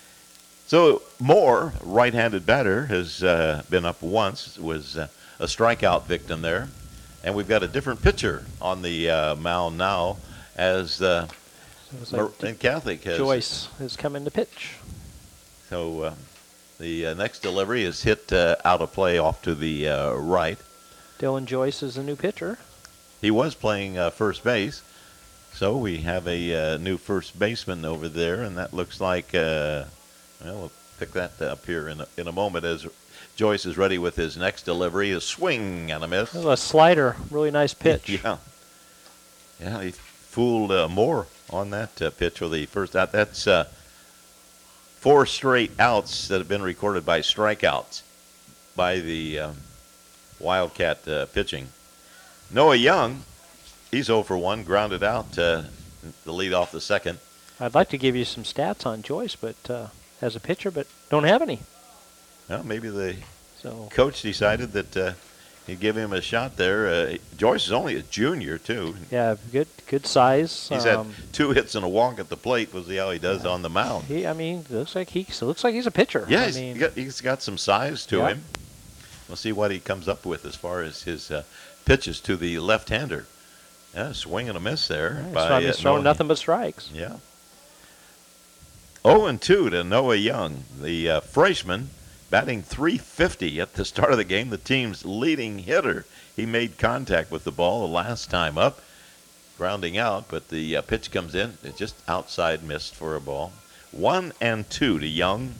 So Moore, right-handed batter, has been up once, was a strikeout victim there. And we've got a different pitcher on the mound now as Marin Catholic has. Joyce has come in to pitch. So the next delivery is hit out of play off to the right. Dylan Joyce is the new pitcher. He was playing first base. So we have a new first baseman over there, and that looks like... we'll pick that up here in a moment as Joyce is ready with his next delivery. A swing and a miss. A slider, really nice pitch. Yeah, he fooled Moore on that pitch for the first out. That's 4 straight outs that have been recorded by strikeouts by the Wildcat pitching. Noah Young, he's 0 for 1, grounded out the lead off the second. I'd like to give you some stats on Joyce, but as a pitcher, but don't have any. Well, maybe the coach decided that he'd give him a shot there. Joyce is only a junior, too. Yeah, good size. He's had 2 hits and a walk at the plate. We'll see how he does on the mound. Looks like he's a pitcher. Yeah, he's got some size to him. We'll see what he comes up with as far as his pitches to the left-hander. Yeah, swing and a miss there. He's throwing nothing but strikes. Yeah. 0-2 to Noah Young, the freshman batting .350 at the start of the game, the team's leading hitter. He made contact with the ball the last time up, grounding out, but the pitch comes in. It's just outside, missed for a ball. 1-2 to Young.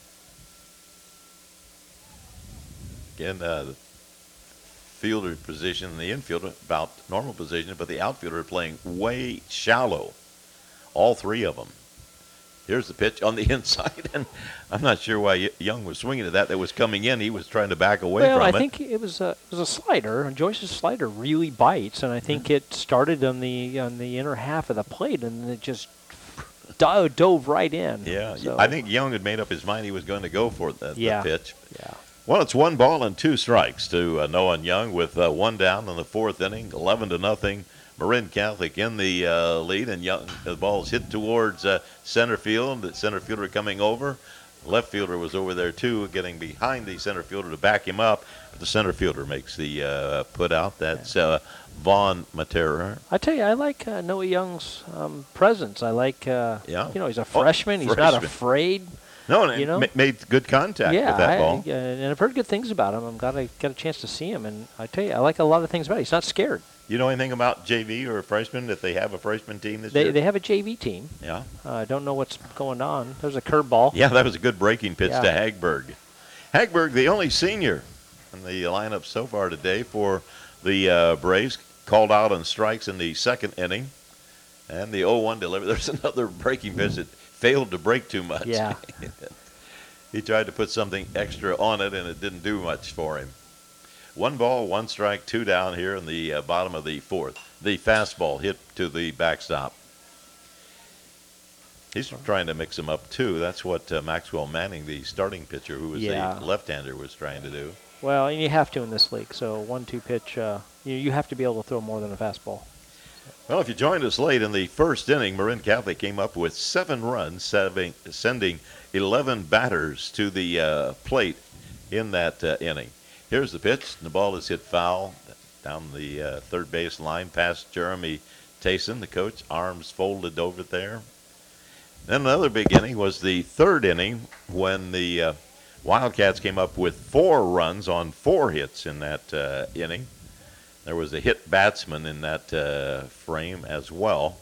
Again, the fielder position, the infielder about normal position, but the outfielder playing way shallow. All three of them. Here's the pitch on the inside, and I'm not sure why Young was swinging at that. That was coming in. He was trying to back away from it. Well, I think it was a slider. And Joyce's slider really bites, and I think it started on the inner half of the plate, and it just dove right in. Yeah, so. I think Young had made up his mind he was going to go for the pitch. Yeah. Well, it's 1-2 strikes to Noah Young with one down in the fourth inning, 11-0. Marin Catholic in the lead, and Young, the ball's hit towards center field. The center fielder coming over. Left fielder was over there, too, getting behind the center fielder to back him up. But the center fielder makes the put out. That's Vaughn Matera. I tell you, I like Noah Young's presence. I like, he's a freshman. He's not afraid. No, and made good contact with that ball. And I've heard good things about him. I'm glad I got a chance to see him. And I tell you, I like a lot of things about him. He's not scared. You know anything about JV or a freshman, if they have a freshman team this year? They have a JV team. Yeah. I don't know what's going on. There's a curveball. Yeah, that was a good breaking pitch to Hagberg. Hagberg, the only senior in the lineup so far today for the Braves, called out on strikes in the second inning. And the 0-1 delivery. There's another breaking pitch that failed to break too much. Yeah. He tried to put something extra on it, and it didn't do much for him. 1 strike, 2 down here in the bottom of the fourth. The fastball hit to the backstop. He's trying to mix him up, too. That's what Maxwell Manning, the starting pitcher, who was a left-hander, was trying to do. Well, and you have to in this league. So 1-2 pitch, you have to be able to throw more than a fastball. Well, if you joined us late in the first inning, Marin Catholic came up with 7 runs, sending 11 batters to the plate in that inning. Here's the pitch. The ball is hit foul down the third base line past Jeremy Tayson, the coach, arms folded over there. Then another big inning was the third inning when the Wildcats came up with 4 runs on 4 hits in that inning. There was a hit batsman in that frame as well.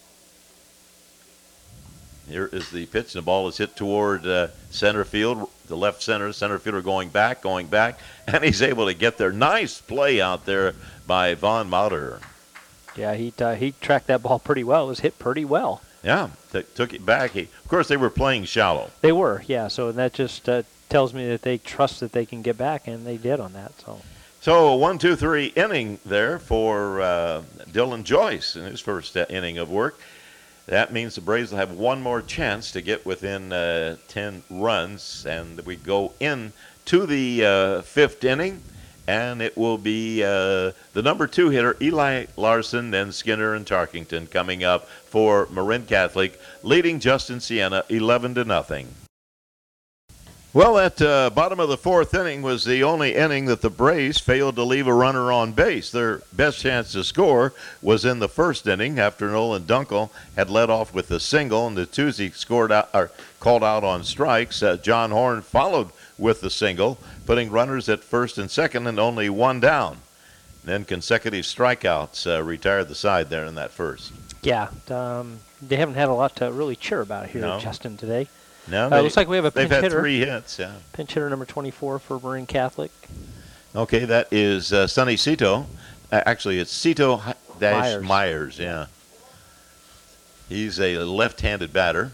Here is the pitch. The ball is hit toward center field, the left center fielder going back, and he's able to get there. Nice play out there by Vaughn Mauter. Yeah, he tracked that ball pretty well. It was hit pretty well. Yeah, took it back. Of course, they were playing shallow. They were, yeah. So that just tells me that they trust that they can get back, and they did on that. So a 1-2-3 inning there for Dylan Joyce in his first inning of work. That means the Braves will have one more chance to get within 10 runs, and we go into the fifth inning, and it will be the number 2 hitter, Eli Larson, then Skinner and Tarkington coming up for Marin Catholic, leading Justin Siena 11-0. Well, that bottom of the fourth inning was the only inning that the Braves failed to leave a runner on base. Their best chance to score was in the first inning after Nolan Dunkel had led off with a single, and the Tuesday called out on strikes. John Horn followed with the single, putting runners at first and second and only 1 down. Then consecutive strikeouts retired the side there in that first. Yeah, they haven't had a lot to really cheer about here at Justin today. No, it looks like we have a pinch hitter. They've had 3 hits, yeah. Pinch hitter number 24 for Marin Catholic. Okay, that is Sonny Cito. Actually, it's Cito-Myers, yeah. He's a left-handed batter.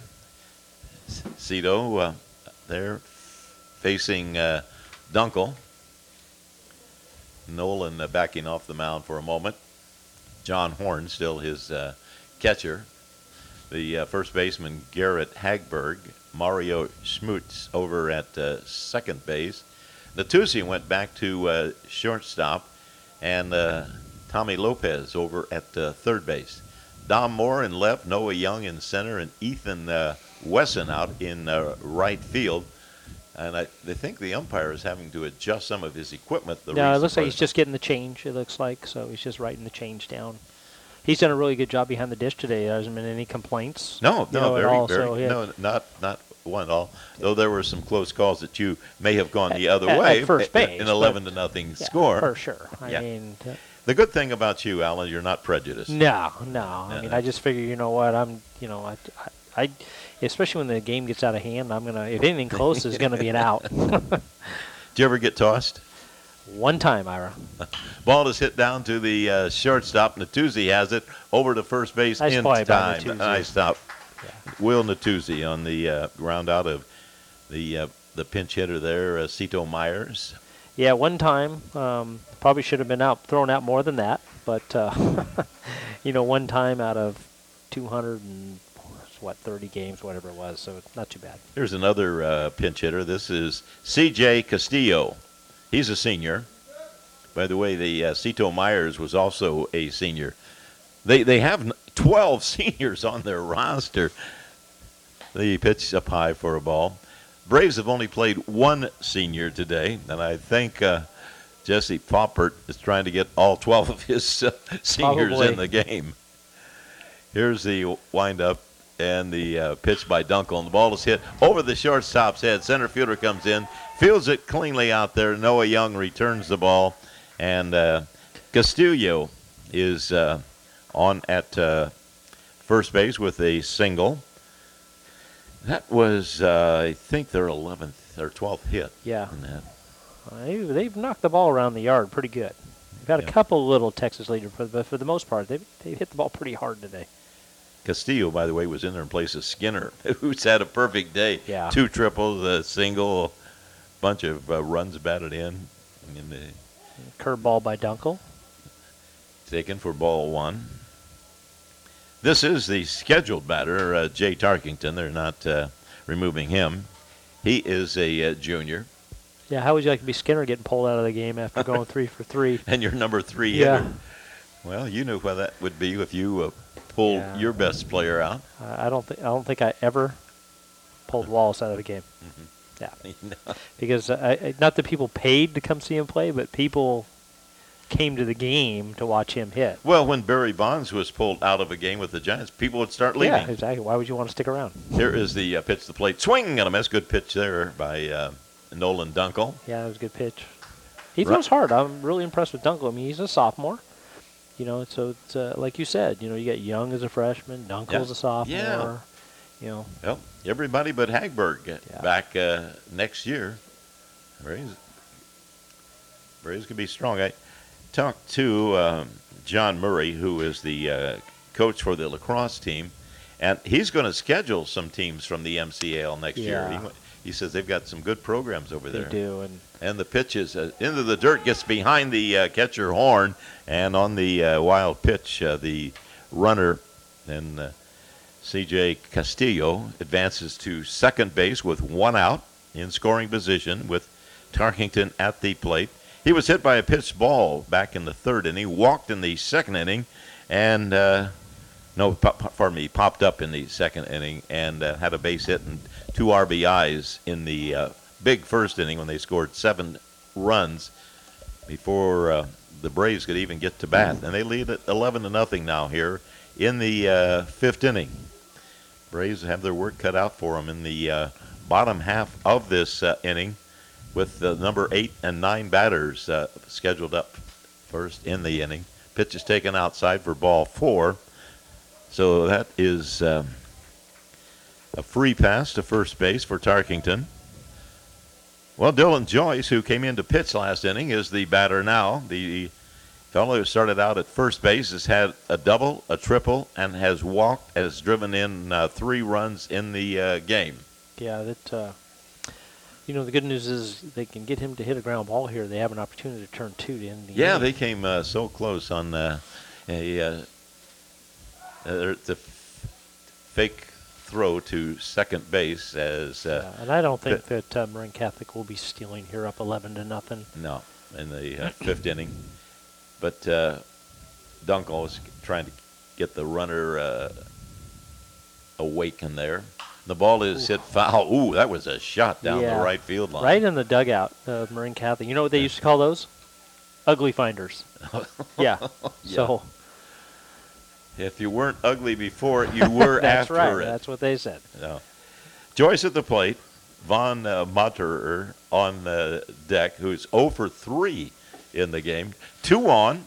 Cito there facing Dunkel. Nolan backing off the mound for a moment. John Horn still his catcher. The first baseman, Garrett Hagberg. Mario Schmutz over at second base. Natusi went back to shortstop, and Tommy Lopez over at third base. Dom Moore in left, Noah Young in center, and Ethan Wesson out in right field. And I think the umpire is having to adjust some of his equipment. No, it looks like he's just getting the change, it looks like. So he's just writing the change down. he's done a really good job behind the dish today. There hasn't been any complaints. No, at all. So, yeah. no, not one at all. Though there were some close calls that you may have gone the other At way first base, in 11-0 yeah, score. for sure. Yeah. I mean, The good thing about you, Alan, you're not prejudiced. no. I mean, I just figure, you know what, I especially when the game gets out of hand, I'm gonna, if anything close, is gonna be an out. Did you ever get tossed? One time, Ira. Ball is hit down to the shortstop. Natuzzi has it over to first base Nice in play by time. Natuzzi. Nice stop. Yeah. Will Natuzzi on the ground out of the pinch hitter there, Cito Myers. Yeah, one time, probably should have been thrown out more than that, but one time out of 230 games, whatever it was, so it's not too bad. Here's another pinch hitter. This is C.J. Castillo. He's a senior. By the way, the Cito Myers was also a senior. They have 12 seniors on their roster. The pitch up high for a ball. Braves have only played one senior today, and I think Jesse Poppert is trying to get all 12 of his seniors in the game. Here's the windup and the pitch by Dunkel, and the ball is hit over the shortstop's head. Center fielder comes in, fields it cleanly out there. Noah Young returns the ball, and Castillo is on at first base with a single. That was, I think, their 11th or 12th hit. Yeah. In that. They've knocked the ball around the yard pretty good. They've had a couple little Texas leaders, but for the most part, they hit the ball pretty hard today. Castillo, by the way, was in there in place of Skinner, who's had a perfect day. Yeah. 2 triples, a single, bunch of runs batted in. Curveball by Dunkel. Taken for ball 1. This is the scheduled batter, Jay Tarkington. They're not removing him. He is a junior. Yeah, how would you like to be Skinner getting pulled out of the game after going 3 for 3? And your number 3 Yeah. hitter. Well, you knew what that would be if you pulled your best player out. I don't think I ever pulled Wallace out of a game. Mm-hmm. Yeah, No. because not that people paid to come see him play, but people came to the game to watch him hit. Well, when Barry Bonds was pulled out of a game with the Giants, people would start leaving. Yeah, exactly. Why would you want to stick around? Here is the pitch to the plate. Swing and a miss. Good pitch there by Nolan Dunkel. Yeah, it was a good pitch. He throws hard. I'm really impressed with Dunkel. I mean, he's a sophomore. So it's like you said, you got Young as a freshman, Dunkel's a sophomore. Yeah. Well, everybody but Hagberg back next year. Braves can be strong. I talked to John Murray, who is the coach for the lacrosse team, and he's going to schedule some teams from the MCAL next year. He says they've got some good programs over there. They do. And the pitch is into the dirt, gets behind the catcher Horn, and on the wild pitch, the runner, and C.J. Castillo advances to second base with 1 out in scoring position with Tarkington at the plate. He was hit by a pitched ball back in the 3rd inning, walked in the 2nd inning, and popped up in the 2nd inning and had a base hit and 2 RBIs in the big 1st inning when they scored 7 runs before the Braves could even get to bat. And they lead at 11-0 now here in the 5th inning. Braves have their work cut out for them in the bottom half of this inning, with the number 8 and 9 batters scheduled up first in the inning. Pitch is taken outside for ball 4. So that is a free pass to first base for Tarkington. Well, Dylan Joyce, who came in to pitch last inning, is the batter now. The fellow who started out at first base has had a double, a triple, and has driven in 3 runs in the game. Yeah, that. The good news is they can get him to hit a ground ball here. They have an opportunity to turn 2 to end the inning. They came so close on the fake throw to second base as. And I don't think that Marin Catholic will be stealing here up 11-0. No, in the 5th inning, but Dunkel was trying to get the runner awake in there. The ball is hit foul. Ooh, that was a shot down the right field line. Right in the dugout of Marin Catholic. You know what they used to call those? Ugly finders. Yeah. So If you weren't ugly before it, you were That's after right. it. That's what they said. No. Joyce at the plate. Von Materer on deck, who's 0 for 3 in the game. 2 on,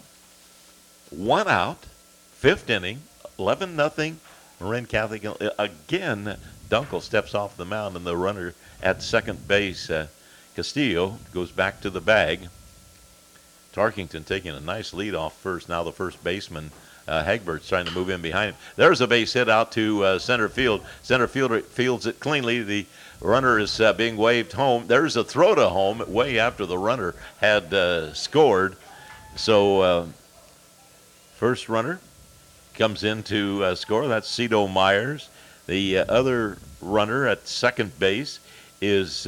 1 out, 5th inning, 11-0. Marin Catholic. Again, Dunkel steps off the mound, and the runner at second base, Castillo, goes back to the bag. Tarkington taking a nice lead off first. Now the first baseman, Hagbert's trying to move in behind him. There's a base hit out to center field. Center fielder fields it cleanly. The runner is being waved home. There's a throw to home way after the runner had scored. So first runner comes in to score. That's Cito Myers. The other runner at second base is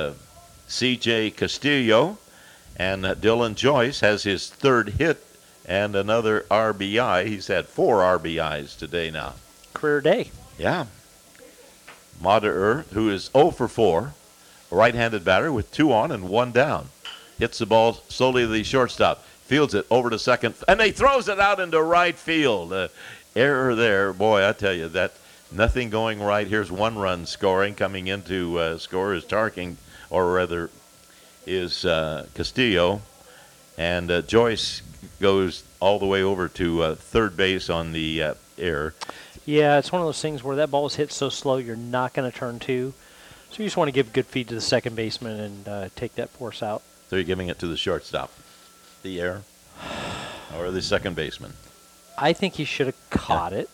C.J. Castillo. And Dylan Joyce has his third hit and another RBI. He's had 4 RBIs today now. Career day. Yeah. Materer, who is 0 for 4, a right-handed batter with 2 on and 1 down. Hits the ball solely to the shortstop. Fields it over to second, and he throws it out into right field. Error there. Boy, I tell you, that nothing going right. Here's 1 run scoring. Coming in to score is Tarking, or rather is Castillo. And Joyce goes all the way over to third base on the error. Yeah, it's one of those things where that ball is hit so slow you're not going to turn 2. So you just want to give a good feed to the second baseman and take that force out. So you're giving it to the shortstop, the error, or the second baseman? I think he should have caught it.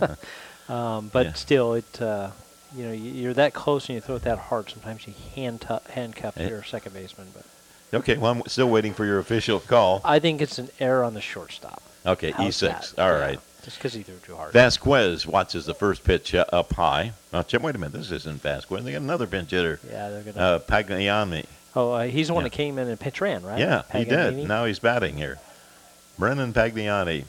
But still, you're that close and you throw it that hard. Sometimes you handcuff your second baseman. But okay, well, I'm still waiting for your official call. I think it's an error on the shortstop. Okay, How's E6. that? All right. Just because he threw too hard. Vasquez watches the first pitch up high. Now, wait a minute. This isn't Vasquez. They got another pinch hitter. Yeah, they're going to. Pagliani. Oh, he's the one that came in and pitch ran, right? Yeah, he Paganini? did. Now he's batting here. Brennan Pagliani.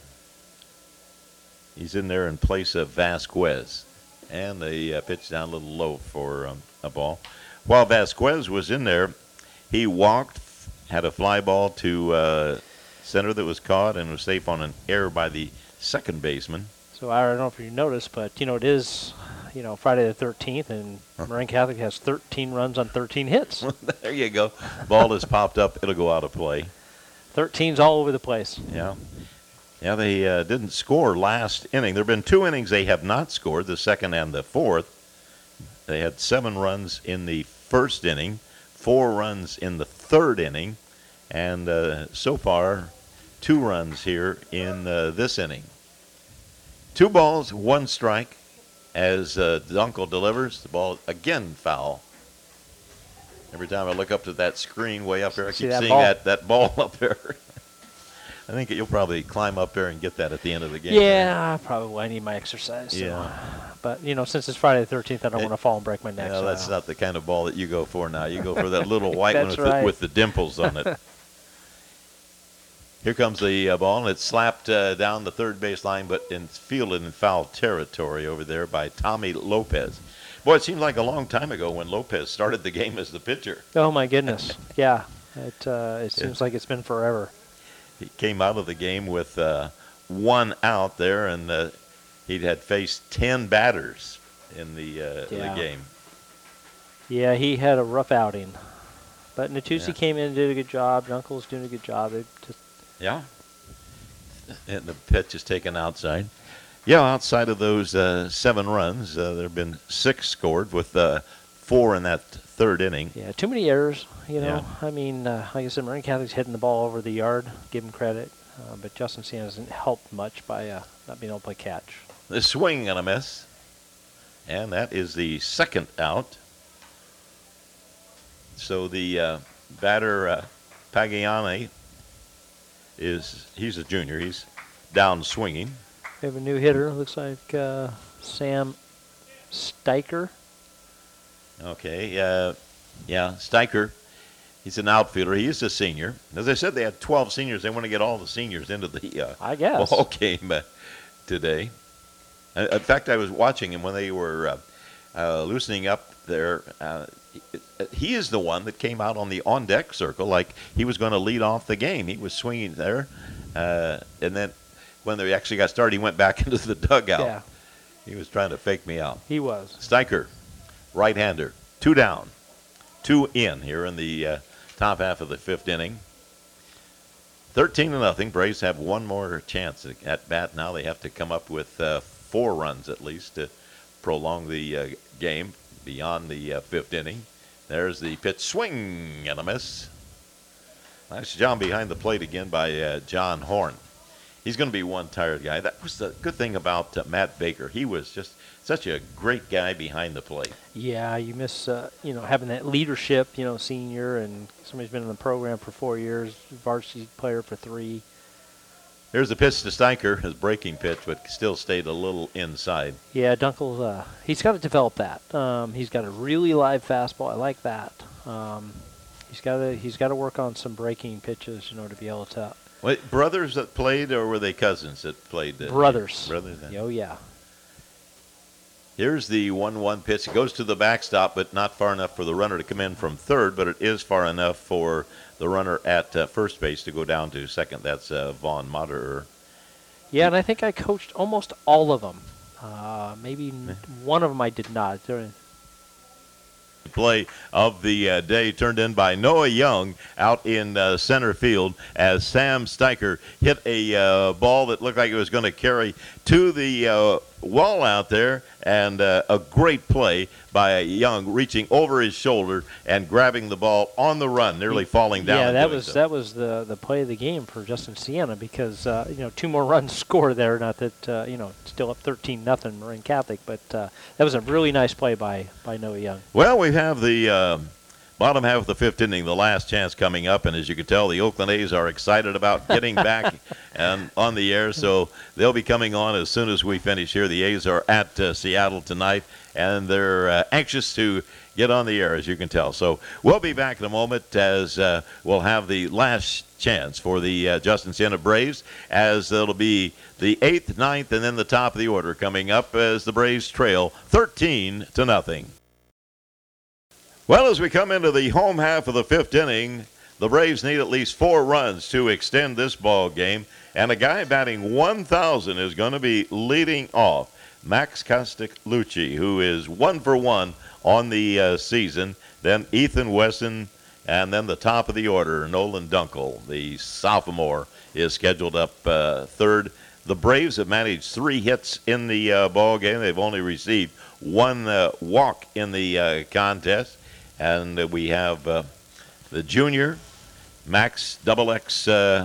He's in there in place of Vasquez. And they pitch down a little low for a ball. While Vasquez was in there, he walked, had a fly ball to center that was caught and was safe on an error by the second baseman. So I don't know if you noticed, but, it is, Friday the 13th, and Marin Catholic has 13 runs on 13 hits. There you go. Ball has popped up. It'll go out of play. 13's all over the place. Yeah. Yeah, they didn't score last inning. There have been 2 innings they have not scored, the second and the fourth. They had 7 runs in the first inning, 4 runs in the third inning, and so far 2 runs here in this inning. 2 balls, 1 strike as Dunkel delivers. The ball again foul. Every time I look up to that screen way up there, I keep seeing that ball up there. I think you'll probably climb up there and get that at the end of the game. Yeah, probably. I need my exercise. So. Yeah. But, since it's Friday the 13th, I don't want to fall and break my neck. No, that's not the kind of ball that you go for now. You go for that little white one with the dimples on it. Here comes the ball, and it's slapped down the third base line, but it's fielded in foul territory over there by Tommy Lopez. Boy, it seems like a long time ago when Lopez started the game as the pitcher. Oh, my goodness. Yeah. It seems like it's been forever. He came out of the game with 1 out there, and he had faced 10 batters in the game. Yeah, he had a rough outing. But Natucci came in and did a good job. Dunkel's doing a good job. Yeah. And the pitch is taken outside. Yeah, outside of those 7 runs, there have been 6 scored with 4 in that third inning. Yeah, too many errors, Yeah. I mean, like I said, Marin Catholic's hitting the ball over the yard. Give him credit. But Justin Siena hasn't helped much by not being able to play catch. The swing and a miss. And that is the second out. So the batter, Pagliani, he's a junior. He's down swinging. We have a new hitter. Looks like Sam Steicher. Okay, Steicher. He's an outfielder. He is a senior. As I said, they had 12 seniors. They want to get all the seniors into the I guess. ball game today. In fact, I was watching him when they were loosening up there. He is the one that came out on the on-deck circle like he was going to lead off the game. He was swinging there, and then when they actually got started, he went back into the dugout. Yeah. He was trying to fake me out. He was. Steicher, right-hander, 2 down, 2 in here in the top half of the 5th inning. 13-0. Braves have one more chance at bat now. They have to come up with 4 runs at least to prolong the game beyond the 5th inning. There's the pitch, swing and a miss. Nice job behind the plate again by John Horn. He's going to be one tired guy. That was the good thing about Matt Baker. He was just such a great guy behind the plate. Yeah, you miss, having that leadership, senior, and somebody's been in the program for 4 years, varsity player for 3. Here's the pitch to Steicher, his breaking pitch, but still stayed a little inside. Yeah, Dunkel's, he's got to develop that. He's got a really live fastball. I like that. He's got to work on some breaking pitches, to be able to. Wait, brothers that played, or were they cousins that played? Brothers. Brothers. Oh, yeah. Here's the 1-1 pitch. It goes to the backstop, but not far enough for the runner to come in from third, but it is far enough for the runner at first base to go down to second. That's Vaughn Moderer. Yeah, and I think I coached almost all of them. Maybe one of them I did not. Play of the day turned in by Noah Young out in center field as Sam Steicher hit a ball that looked like it was going to carry to the wall out there, and a great play by Young reaching over his shoulder and grabbing the ball on the run, nearly falling down. Yeah, that was the play of the game for Justin Siena because 2 more runs scored there. Not that still up 13-0 Marin Catholic, but that was a really nice play by Noah Young. Well, we have the bottom half of the 5th inning, the last chance coming up, and as you can tell, the Oakland A's are excited about getting back and on the air, so they'll be coming on as soon as we finish here. The A's are at Seattle tonight, and they're anxious to get on the air, as you can tell. So we'll be back in a moment as we'll have the last chance for the Justin Siena Braves, as it'll be the 8th, 9th, and then the top of the order coming up as the Braves trail 13-0. Well, as we come into the home half of the 5th inning, the Braves need at least 4 runs to extend this ball game, and a guy batting 1,000 is going to be leading off, Max Castellucci, who is 1 for 1 on the season. Then Ethan Wesson, and then the top of the order, Nolan Dunkel, the sophomore, is scheduled up third. The Braves have managed 3 hits in the ball game. They've only received 1 walk in the contest. And we have the junior, Max XX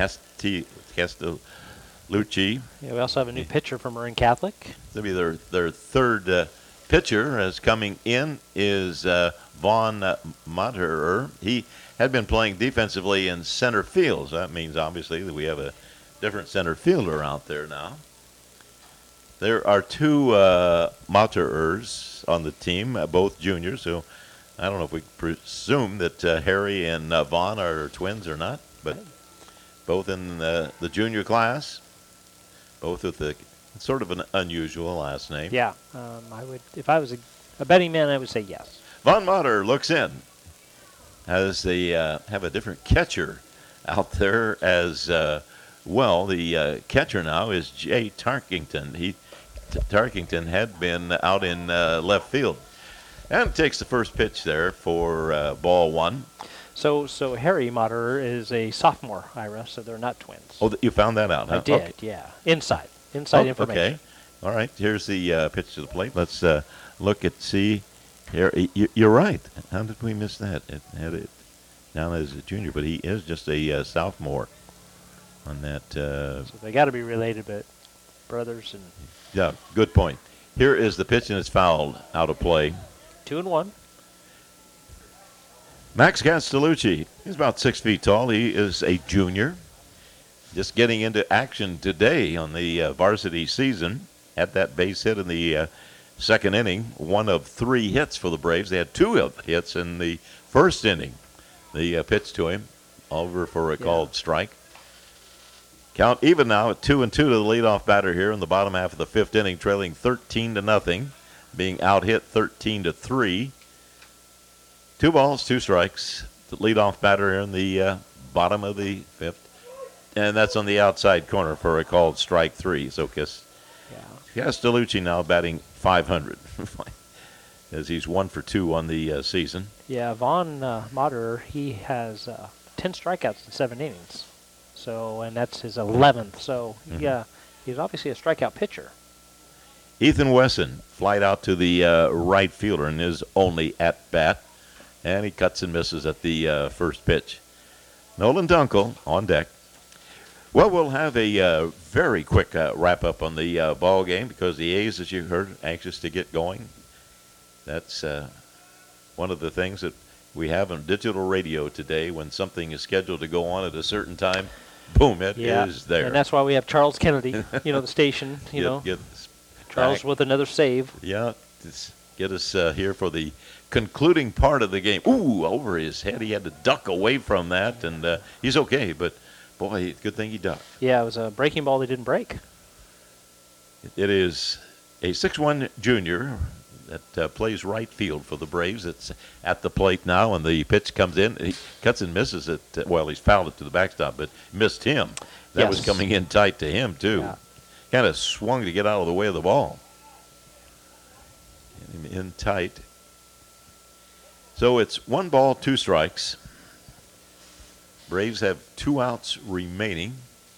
Castellucci. Yeah, we also have a new pitcher from Marin Catholic. That'll be their third pitcher as coming in is Vaughn Moderer. He had been playing defensively in center field. So that means, obviously, that we have a different center fielder out there now. There are 2 Moderers on the team, both juniors, so I don't know if we presume that Harry and Vaughn are twins or not, but both in the junior class, both with sort of an unusual last name. Yeah, I would, if I was a betting man, I would say yes. Vaughn Mater looks in as they have a different catcher out there as well. The catcher now is Jay Tarkington. Tarkington had been out in left field. And takes the first pitch there for ball 1. So Harry Moderer is a sophomore, Ira, so they're not twins. Oh, you found that out, huh? I did, okay. yeah. Inside information. Okay. All right, here's the pitch to the plate. Let's look at see. Here, you're right. How did we miss that? It had it down as a junior, but he is just a sophomore on that. So they got to be related, but brothers and. Yeah, good point. Here is the pitch, and it's fouled out of play. 2-1. Max Castellucci, he's about 6 feet tall. He is a junior, just getting into action today on the varsity season. Had that base hit in the 2nd inning, 1 of 3 hits for the Braves. They had 2 hits in the 1st inning. The pitch to him, over for a called strike. Count even now at 2-2 to the leadoff batter here in the bottom half of the 5th inning, trailing 13-0. Being out-hit 13-3. 2 balls, 2 strikes. The leadoff batter in the bottom of the 5th. And that's on the outside corner for a called strike 3. So Castellucci now batting .500 as he's 1 for 2 on the season. Yeah, Vaughn Moderer, he has 10 strikeouts in 7 innings. So, and that's his 11th. So, he's obviously a strikeout pitcher. Ethan Wesson flied out to the right fielder in his only at-bat, and he cuts and misses at the first pitch. Nolan Dunkel on deck. Well, we'll have a very quick wrap-up on the ball game because the A's, as you heard, anxious to get going. That's one of the things that we have on digital radio today. When something is scheduled to go on at a certain time, boom, it is there. And that's why we have Charles Kennedy, the station, Charles with another save. Yeah, get us here for the concluding part of the game. Ooh, over his head. He had to duck away from that, and he's okay, but boy, good thing he ducked. Yeah, it was a breaking ball that didn't break. It is a 6'1" junior that plays right field for the Braves. It's at the plate now, and the pitch comes in. He cuts and misses it. He's fouled it to the backstop, but missed him. That was coming in tight to him, too. Yeah. Kind of swung to get out of the way of the ball. Get him in tight. So it's 1 ball, 2 strikes. Braves have 2 outs remaining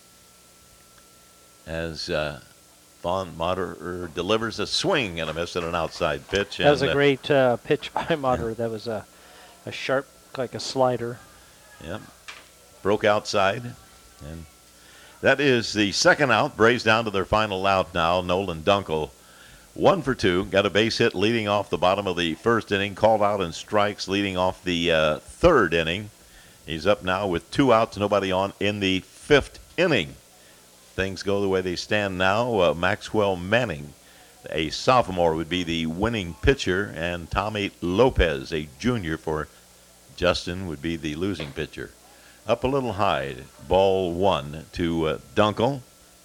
as Vaughn Moderer delivers a swing and a miss at an outside pitch. That was a great pitch by Moderer. That was a sharp, like a slider. Yeah. Broke outside. And that is the second out. Braves down to their final out now. Nolan Dunkel, 1 for 2. Got a base hit leading off the bottom of the first inning. Called out in strikes leading off the third inning. He's up now with 2 outs, nobody on in the 5th inning. Things go the way they stand now. Maxwell Manning, a sophomore, would be the winning pitcher, and Tommy Lopez, a junior for Justin, would be the losing pitcher. Up a little high, ball 1 to Dunkel.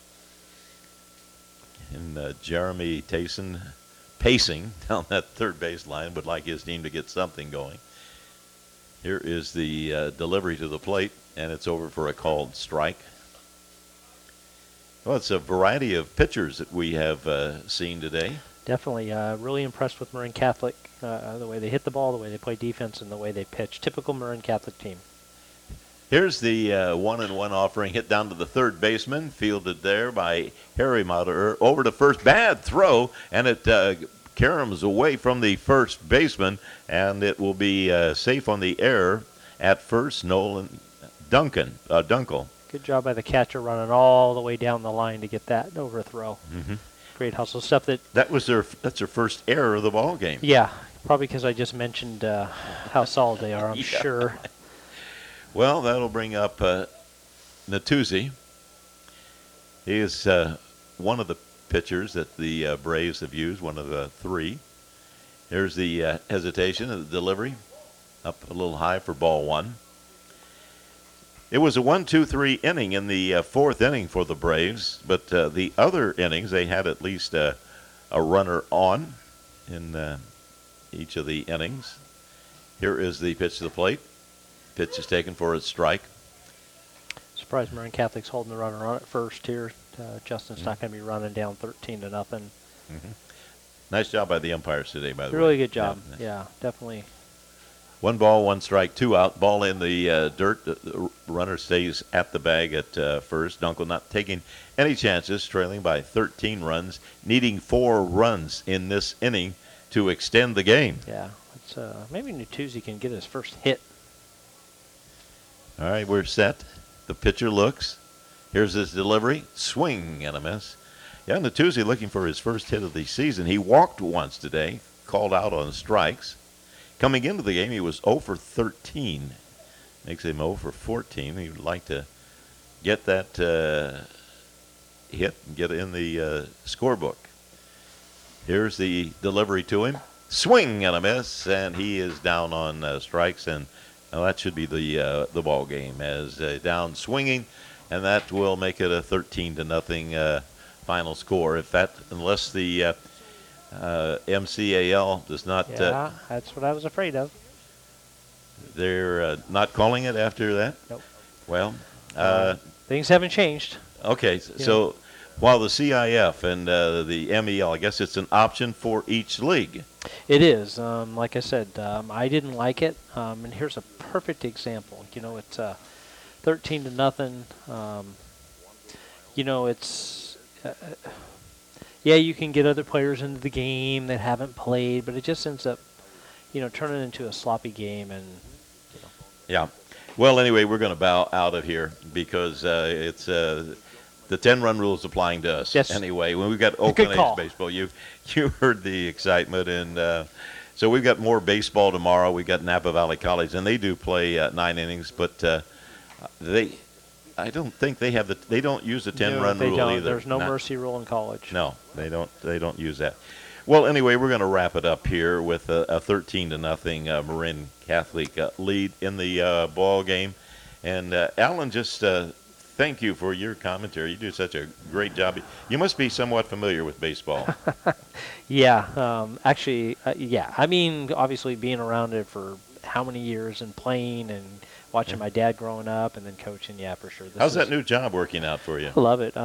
And Jeremy Tayson pacing down that third base line, would like his team to get something going. Here is the delivery to the plate, and it's over for a called strike. Well, it's a variety of pitchers that we have seen today. Definitely. Really impressed with Marin Catholic, the way they hit the ball, the way they play defense, and the way they pitch. Typical Marin Catholic team. Here's the 1-1 offering hit down to the third baseman, fielded there by Harry Moderer. Over to first, bad throw, and it caroms away from the first baseman, and it will be safe on the air at first. Nolan Dunkel. Good job by the catcher running all the way down the line to get that overthrow. Mm-hmm. Great hustle stuff. That's their first error of the ball game. Yeah, probably because I just mentioned how solid they are, I'm sure. Well, that'll bring up Natuzzi. He is one of the pitchers that the Braves have used, one of the 3. Here's the hesitation of the delivery. Up a little high for ball 1. It was a 1-2-3 inning in the 4th inning for the Braves, but the other innings they had at least a runner on in each of the innings. Here is the pitch to the plate. Pitch is taken for a strike. Surprised Marin Catholic's holding the runner on at first here. Justin's not going to be running down 13-0. Mm-hmm. Nice job by the umpires today, by the way. Really good job. Yeah, definitely. 1 ball, 1 strike, 2 out. Ball in the dirt. The runner stays at the bag at first. Dunkel not taking any chances, trailing by 13 runs, needing 4 runs in this inning to extend the game. Yeah, maybe Natuzzi can get his first hit. All right, we're set. The pitcher looks. Here's his delivery. Swing and a miss. Yeah, Natuzzi looking for his first hit of the season. He walked once today, called out on strikes. Coming into the game, he was 0 for 13. Makes him 0 for 14. He would like to get that hit and get it in the scorebook. Here's the delivery to him. Swing and a miss, and he is down on strikes, and that should be the ball game as down swinging, and that will make it a 13-0 final score. Unless the MCAL does not. Yeah, that's what I was afraid of. They're not calling it after that? Nope. Well, things haven't changed. Okay, so while the CIF and the MEL, I guess it's an option for each league. It is. Like I said, I didn't like it, and here's a perfect example. It's 13-0. It's you can get other players into the game that haven't played, but it just ends up, turning into a sloppy game. And Yeah. Well, anyway, we're going to bow out of here because it's the 10-run rule is applying to us. Yes. Anyway, when we've got Oakland A's baseball, you heard the excitement, and so we've got more baseball tomorrow. We've got Napa Valley College, and they do play 9 innings, but I don't think they don't use the 10-run rule either. There's no mercy rule in college. No, they don't use that. Well, anyway, we're going to wrap it up here with a 13-0 Marin Catholic lead in the ball game. And Alan, just thank you for your commentary. You do such a great job. You must be somewhat familiar with baseball. Yeah, actually, yeah. I mean, obviously being around it for how many years and playing and watching my dad growing up and then coaching, yeah, for sure. How's that new job working out for you? I love it.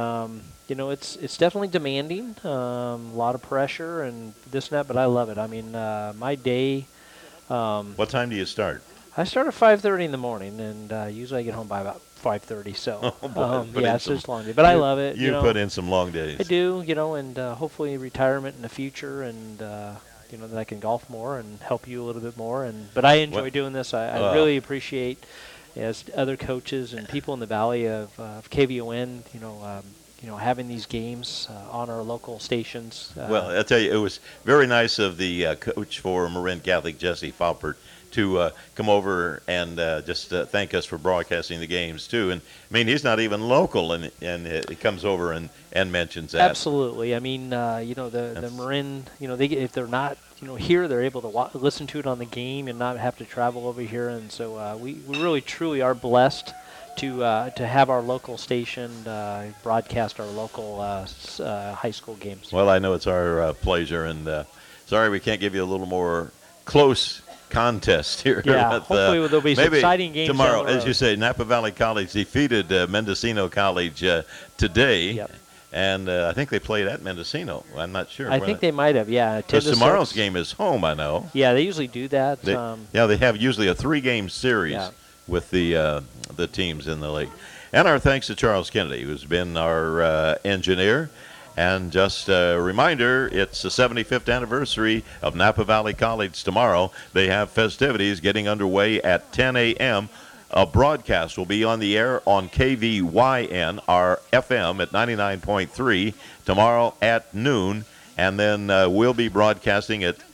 It's definitely demanding, a lot of pressure and this and that, but I love it. I mean, my day. What time do you start? I start at 5:30 in the morning, and usually I get home by about 5:30. So, it's just a long day, but I love it. You put in some long days. I do, and hopefully retirement in the future, and that I can golf more and help you a little bit more. But I enjoy doing this. I really appreciate, as other coaches and people in the Valley of KVON, having these games on our local stations. Well, I'll tell you, it was very nice of the coach for Marin Catholic, Jesse Faupert, to come over and just thank us for broadcasting the games, too. And, I mean, he's not even local, and he comes over and mentions that. Absolutely. I mean, the Marin, if they're not, here, they're able to listen to it on the game and not have to travel over here. And so we really, truly are blessed to have our local station broadcast our local high school games. Well, I know it's our pleasure, and sorry we can't give you a little more close contest here. Yeah, but, hopefully there'll be some exciting games tomorrow. As you say, Napa Valley College defeated Mendocino College today. Yep. And I think they played at Mendocino. I'm not sure. I think they might have, yeah. Because tomorrow's game is home, I know. Yeah, they usually do that. They have usually a 3-game series with the teams in the league. And our thanks to Charles Kennedy, who's been our engineer. And just a reminder, it's the 75th anniversary of Napa Valley College tomorrow. They have festivities getting underway at 10 a.m. A broadcast will be on the air on KVYN, our FM at 99.3, tomorrow at noon. And then we'll be broadcasting at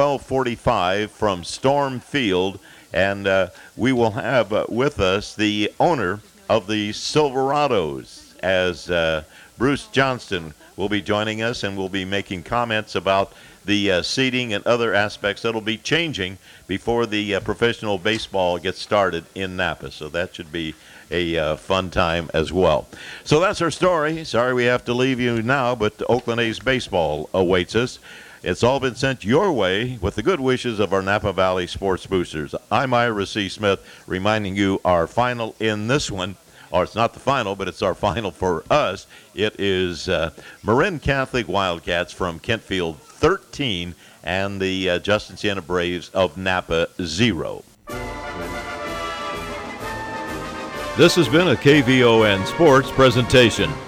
12:45 from Storm Field. And we will have with us the owner of the Silverados, as Bruce Johnston will be joining us, and we'll be making comments about the seating and other aspects that'll be changing before the professional baseball gets started in Napa. So that should be a fun time as well. So that's our story. Sorry we have to leave you now, but Oakland A's baseball awaits us. It's all been sent your way with the good wishes of our Napa Valley Sports Boosters. I'm Ira C. Smith, reminding you our final in this one, or it's not the final, but it's our final for us. It is Marin Catholic Wildcats from Kentfield 13 and the Justin Siena Braves of Napa 0. This has been a KVON Sports presentation.